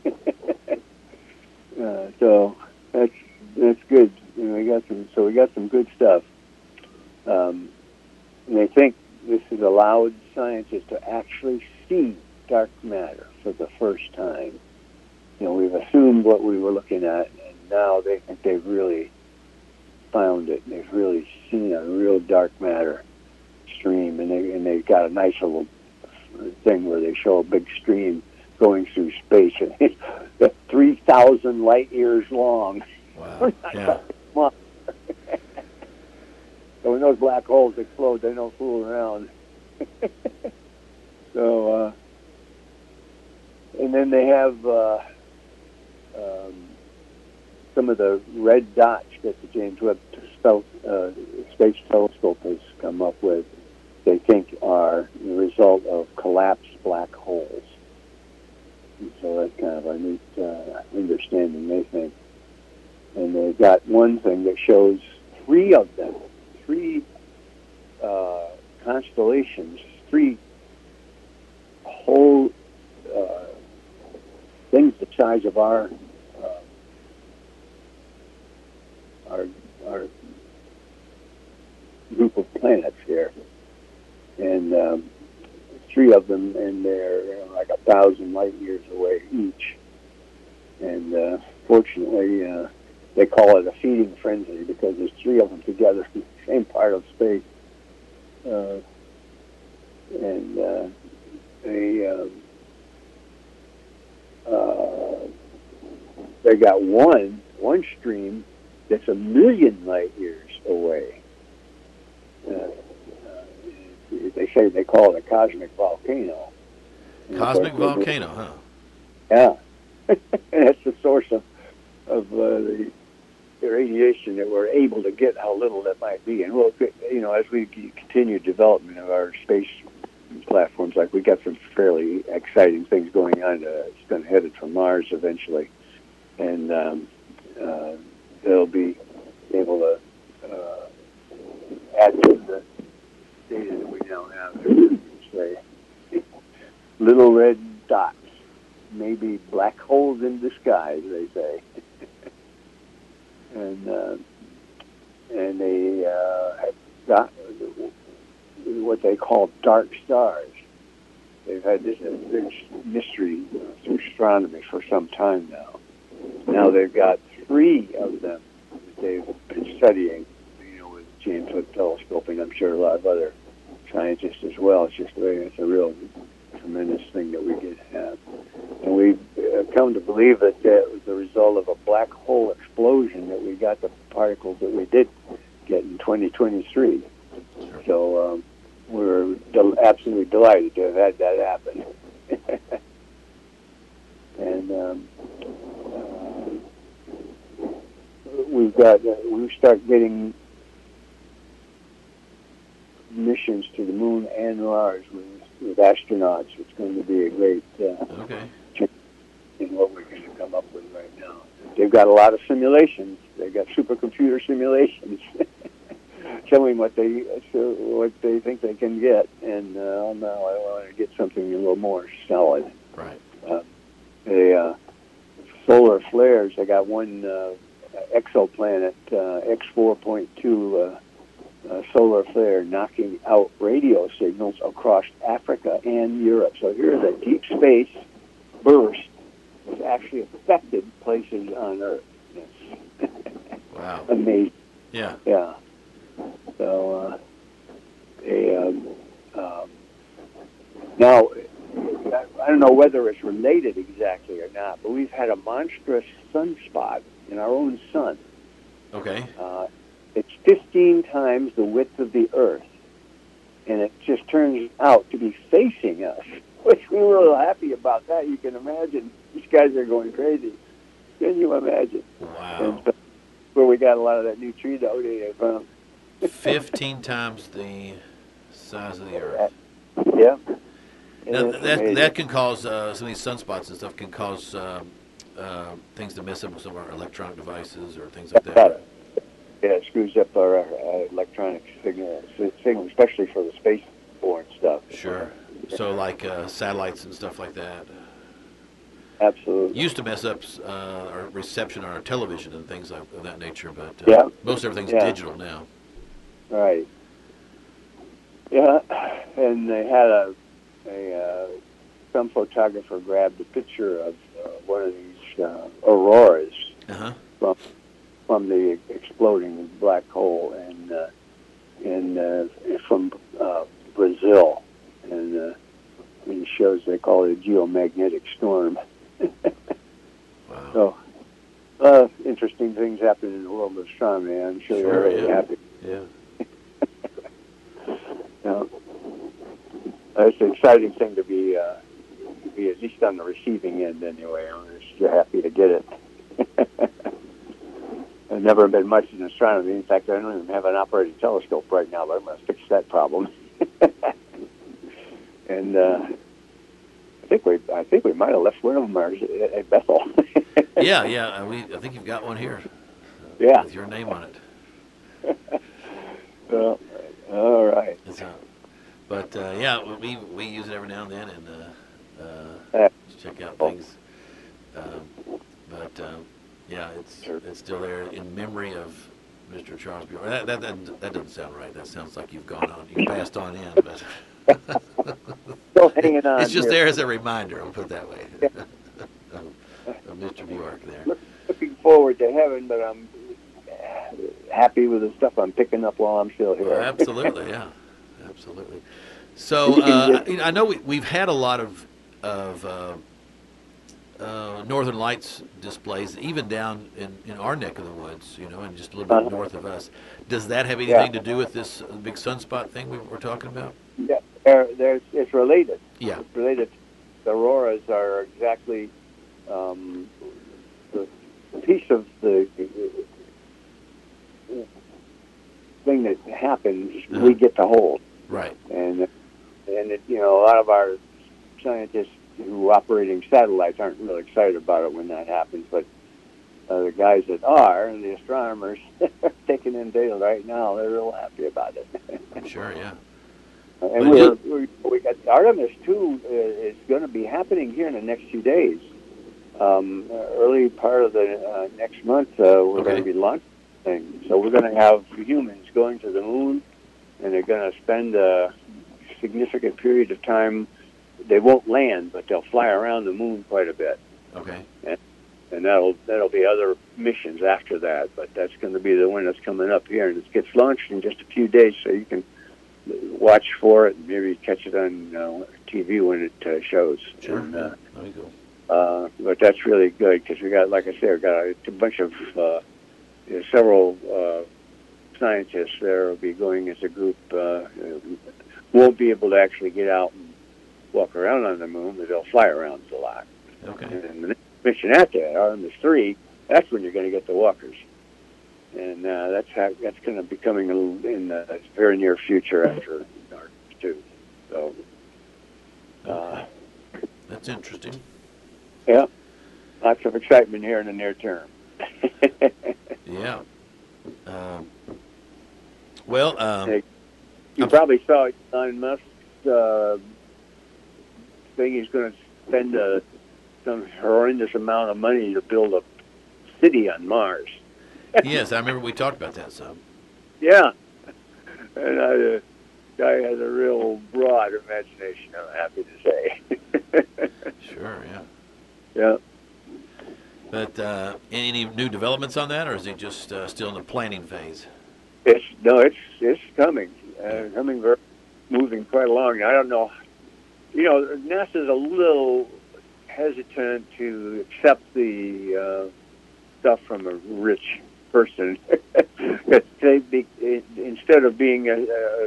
So that's good. We got some good stuff. And I think this has allowed scientists to actually see dark matter for the first time. We've assumed what we were looking at, and now they think they've really found it. They've really seen a real dark matter stream, and they've got a nice little thing where they show a big stream going through space, and it's 3,000 light years long. Wow. Yeah. So when those black holes explode, they don't fool around. So, and then they have some of the red dots that the James Webb Space Telescope has come up with. they think are the result of collapsed black holes. And so that's kind of a neat understanding, they think. And they've got one thing that shows three of them, three constellations, three whole things the size of our group of planets here, and three of them, and they're like 1,000 light years away each. And fortunately, they call it a feeding frenzy because there's three of them together in the same part of space, and they got one stream that's 1,000,000 light years away. They say they call it a cosmic volcano. Cosmic volcano, huh? Yeah. And that's the source of the radiation that we're able to get, how little that might be. And we'll, as we continue development of our space platforms, like we got some fairly exciting things going on. It's going to head it for Mars eventually, and they'll be able to add to the data that we now have. Say little red dots, maybe black holes in disguise, they say. And they have got what they call dark stars. They've had this big mystery through astronomy for some time now. Now they've got three of them that they've been studying, with James Webb Telescope, and I'm sure a lot of other scientists as well. It's a real tremendous thing that we get to have. And we've come to believe that that was the result of a black hole explosion that we got the particles that we did get in 2023. So we're absolutely delighted to have had that happen. And we start getting missions to the moon and Mars with astronauts. It's going to be a great change in what we're going to come up with right now. They've got a lot of simulations. They've got supercomputer simulations showing what they think they can get. And now I want to get something a little more solid. Right. The solar flares. They got one exoplanet X4.2 solar flare knocking out radio signals across Africa and Europe. So here's a deep space burst that's actually affected places on Earth. Wow. Amazing. Yeah. Yeah. So now, I don't know whether it's related exactly or not, but we've had a monstrous sunspot in our own sun. Okay. It's 15 times the width of the Earth, and it just turns out to be facing us, which we were a little happy about that. You can imagine. These guys are going crazy. Can you imagine? Wow. And so, where we got a lot of that neutrino data from. 15 times the size of the Earth. Yeah. Now, that can cause, some of these sunspots and stuff can cause things to mess up with some of our electronic devices or things like that. Yeah, it screws up our electronic signal, especially for the space-borne stuff. Sure. So like satellites and stuff like that. Absolutely. Used to mess up our reception on our television and things of that nature, but most everything's digital now. Right. Yeah, and they had some photographer grabbed a picture of one of these auroras from the exploding black hole, and from Brazil, and it shows, they call it a geomagnetic storm. Wow. So, interesting things happen in the world of astronomy. I'm sure you're very happy. Yeah. It's an exciting thing to be at least on the receiving end anyway. I'm just happy to get it. I've never been much in astronomy. In fact, I don't even have an operating telescope right now, but I'm going to fix that problem. And I think we might have left one of them at Bethel. Yeah. I think you've got one here. Yeah. With your name on it. All right. But yeah, we use it every now and then and check out things. Yeah, it's still there in memory of Mr. Charles Bjork. That doesn't sound right. That sounds like you've gone on, you passed on in, but Still hanging on. it's just here. there as a reminder. I'll put it that way. Of Mr. Bjork there. Looking forward to heaven, but I'm happy with the stuff I'm picking up while I'm still here. Absolutely, yeah, absolutely. So I know we've had a lot of Northern Lights displays, even down in our neck of the woods, and just a little bit north of us. Does that have anything to do with this big sunspot thing we're talking about? Yeah, it's related. Yeah. It's related. The auroras are exactly the piece of the thing that happens we get to hold. Right. And a lot of our scientists who are operating satellites aren't really excited about it when that happens, but the guys that are, and the astronomers taking in data right now, they're real happy about it. Sure, yeah. And we got Artemis 2 is going to be happening here in the next few days. Early part of the next month, we're going to be launching things. So we're going to have humans going to the moon, and they're going to spend a significant period of time. They won't land, but they'll fly around the moon quite a bit. Okay. And that'll be other missions after that, but that's going to be the one that's coming up here, and it gets launched in just a few days, so you can watch for it and maybe catch it on TV when it shows. Sure. And, Very cool. but that's really good because we got, like I said, we got a bunch of several scientists there will be going as a group. Won't be able to actually get out and walk around on the moon, but they'll fly around a lot. Okay. And the next mission after that, Artemis 3, that's when you're going to get the walkers. And that's going to be coming in the very near future after Artemis 2. So, that's interesting. Yeah, lots of excitement here in the near term. Yeah. You probably saw Elon Musk's thing. He's going to spend some horrendous amount of money to build a city on Mars. Yes, I remember we talked about that some. Yeah. And the guy has a real broad imagination, I'm happy to say. Sure, yeah. Yeah. But any new developments on that, or is he just still in the planning phase? It's coming. Moving quite along. I don't know. NASA's a little hesitant to accept the stuff from a rich person. Instead of being a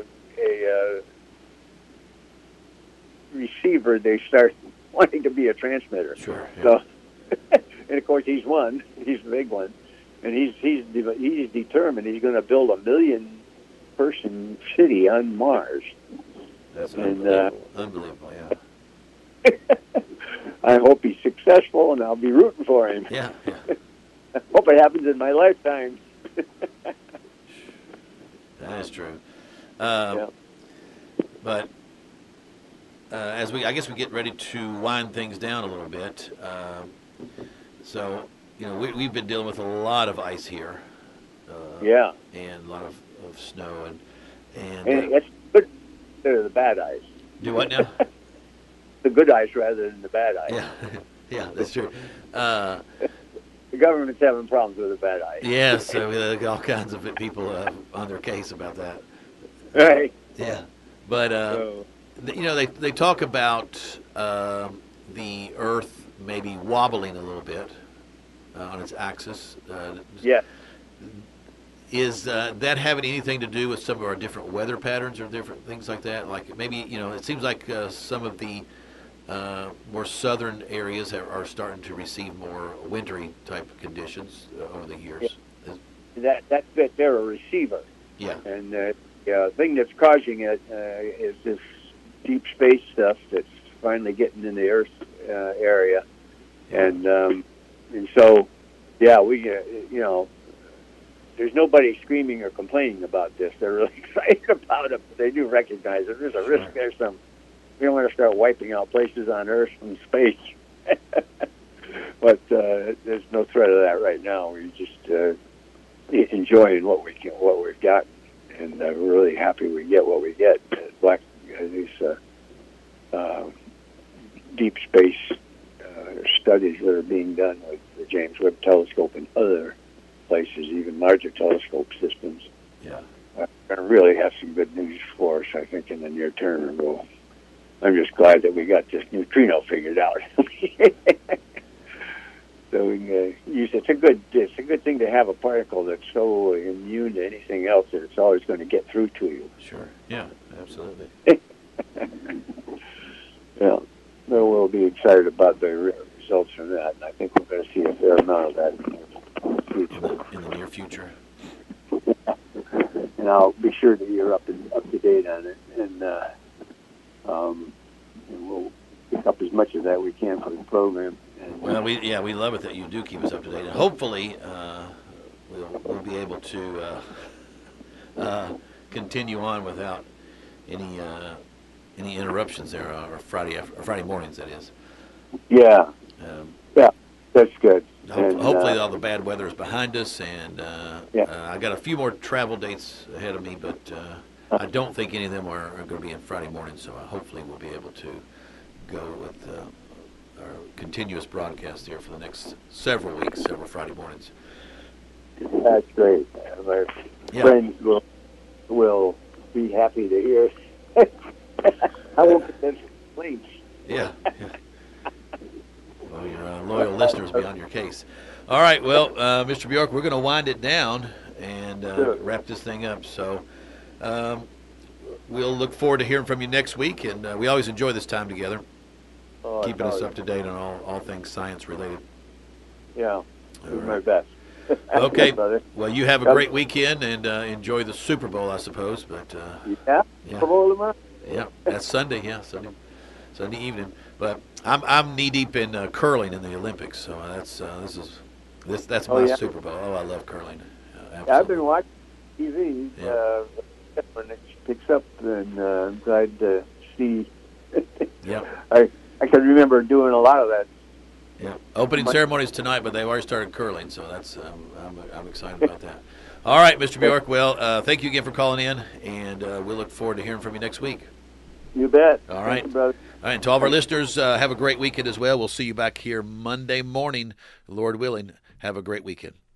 receiver, they start wanting to be a transmitter. Sure. Yeah. So, and of course, he's one. He's the big one, and he's determined he's going to build a 1 million-person city on Mars. That's unbelievable. Yeah. I hope he's successful, and I'll be rooting for him. Yeah. I hope it happens in my lifetime. That is true. Yeah. But as I guess we get ready to wind things down a little bit. So we've been dealing with a lot of ice here. Yeah. And a lot of snow and it's good instead of the bad ice. Do what now? The good ice rather than the bad ice. Yeah. Yeah, that's true. The government's having problems with the bad ice. Yes, so all kinds of people on their case about that. Right. Yeah, but they talk about the Earth maybe wobbling a little bit on its axis. Yes. Is that having anything to do with some of our different weather patterns or different things like that? Like maybe it seems like some of the more southern areas are starting to receive more wintry type conditions over the years. Yeah. That they're a receiver. Yeah. And thing that's causing it is this deep space stuff that's finally getting in the Earth area, and so we there's nobody screaming or complaining about this. They're really excited about it. But they do recognize that there's a risk. There's we don't want to start wiping out places on Earth from space. But there's no threat of that right now. We're just enjoying what we've got, and we're really happy we get what we get. These deep space studies that are being done with the James Webb Telescope and other places, even larger telescope systems. Yeah. Are going to really have some good news for us, I think, in the near term. I'm just glad that we got this neutrino figured out. So we can use it's a good thing to have a particle that's so immune to anything else that it's always going to get through to you. Sure. Yeah. Absolutely. Yeah. So we'll be excited about the results from that, and I think we're going to see a fair amount of that in the near future. And I'll be sure that you're up to date on it, and we'll pick up as much of that we can for the program. And, well, we love it that you do keep us up to date, and hopefully we'll be able to continue on without any interruptions there, or Friday mornings, that is. Yeah. Yeah, that's good. Hopefully all the bad weather is behind us, and I got a few more travel dates ahead of me, but I don't think any of them are going to be in Friday morning, so hopefully we'll be able to go with our continuous broadcast here for the next several weeks, several Friday mornings. That's great. My friends will be happy to hear. I won't get them complaints. Yeah. Well, your loyal listeners will be on your case. All right, well, Mr. Bjork, we're going to wind it down and wrap this thing up. So we'll look forward to hearing from you next week, and we always enjoy this time together, keeping us up to date on all things science related. Yeah, do my best. Okay, well, you have a great weekend, and enjoy the Super Bowl, I suppose. But Super Bowl tomorrow? Yeah, that's Sunday. Yeah, Sunday evening. But I'm knee deep in curling in the Olympics, so that's my Super Bowl. Oh, I love curling. I've been watching TV when it picks up, and I'm glad to see. Yeah, I can remember doing a lot of that. Yeah, opening ceremonies tonight, but they've already started curling, so that's I'm excited about that. All right, Mr. Bjork. Well, thank you again for calling in, and we'll look forward to hearing from you next week. You bet. All right. Thank you, brother. All right, and to all of our listeners, have a great weekend as well. We'll see you back here Monday morning, Lord willing. Have a great weekend.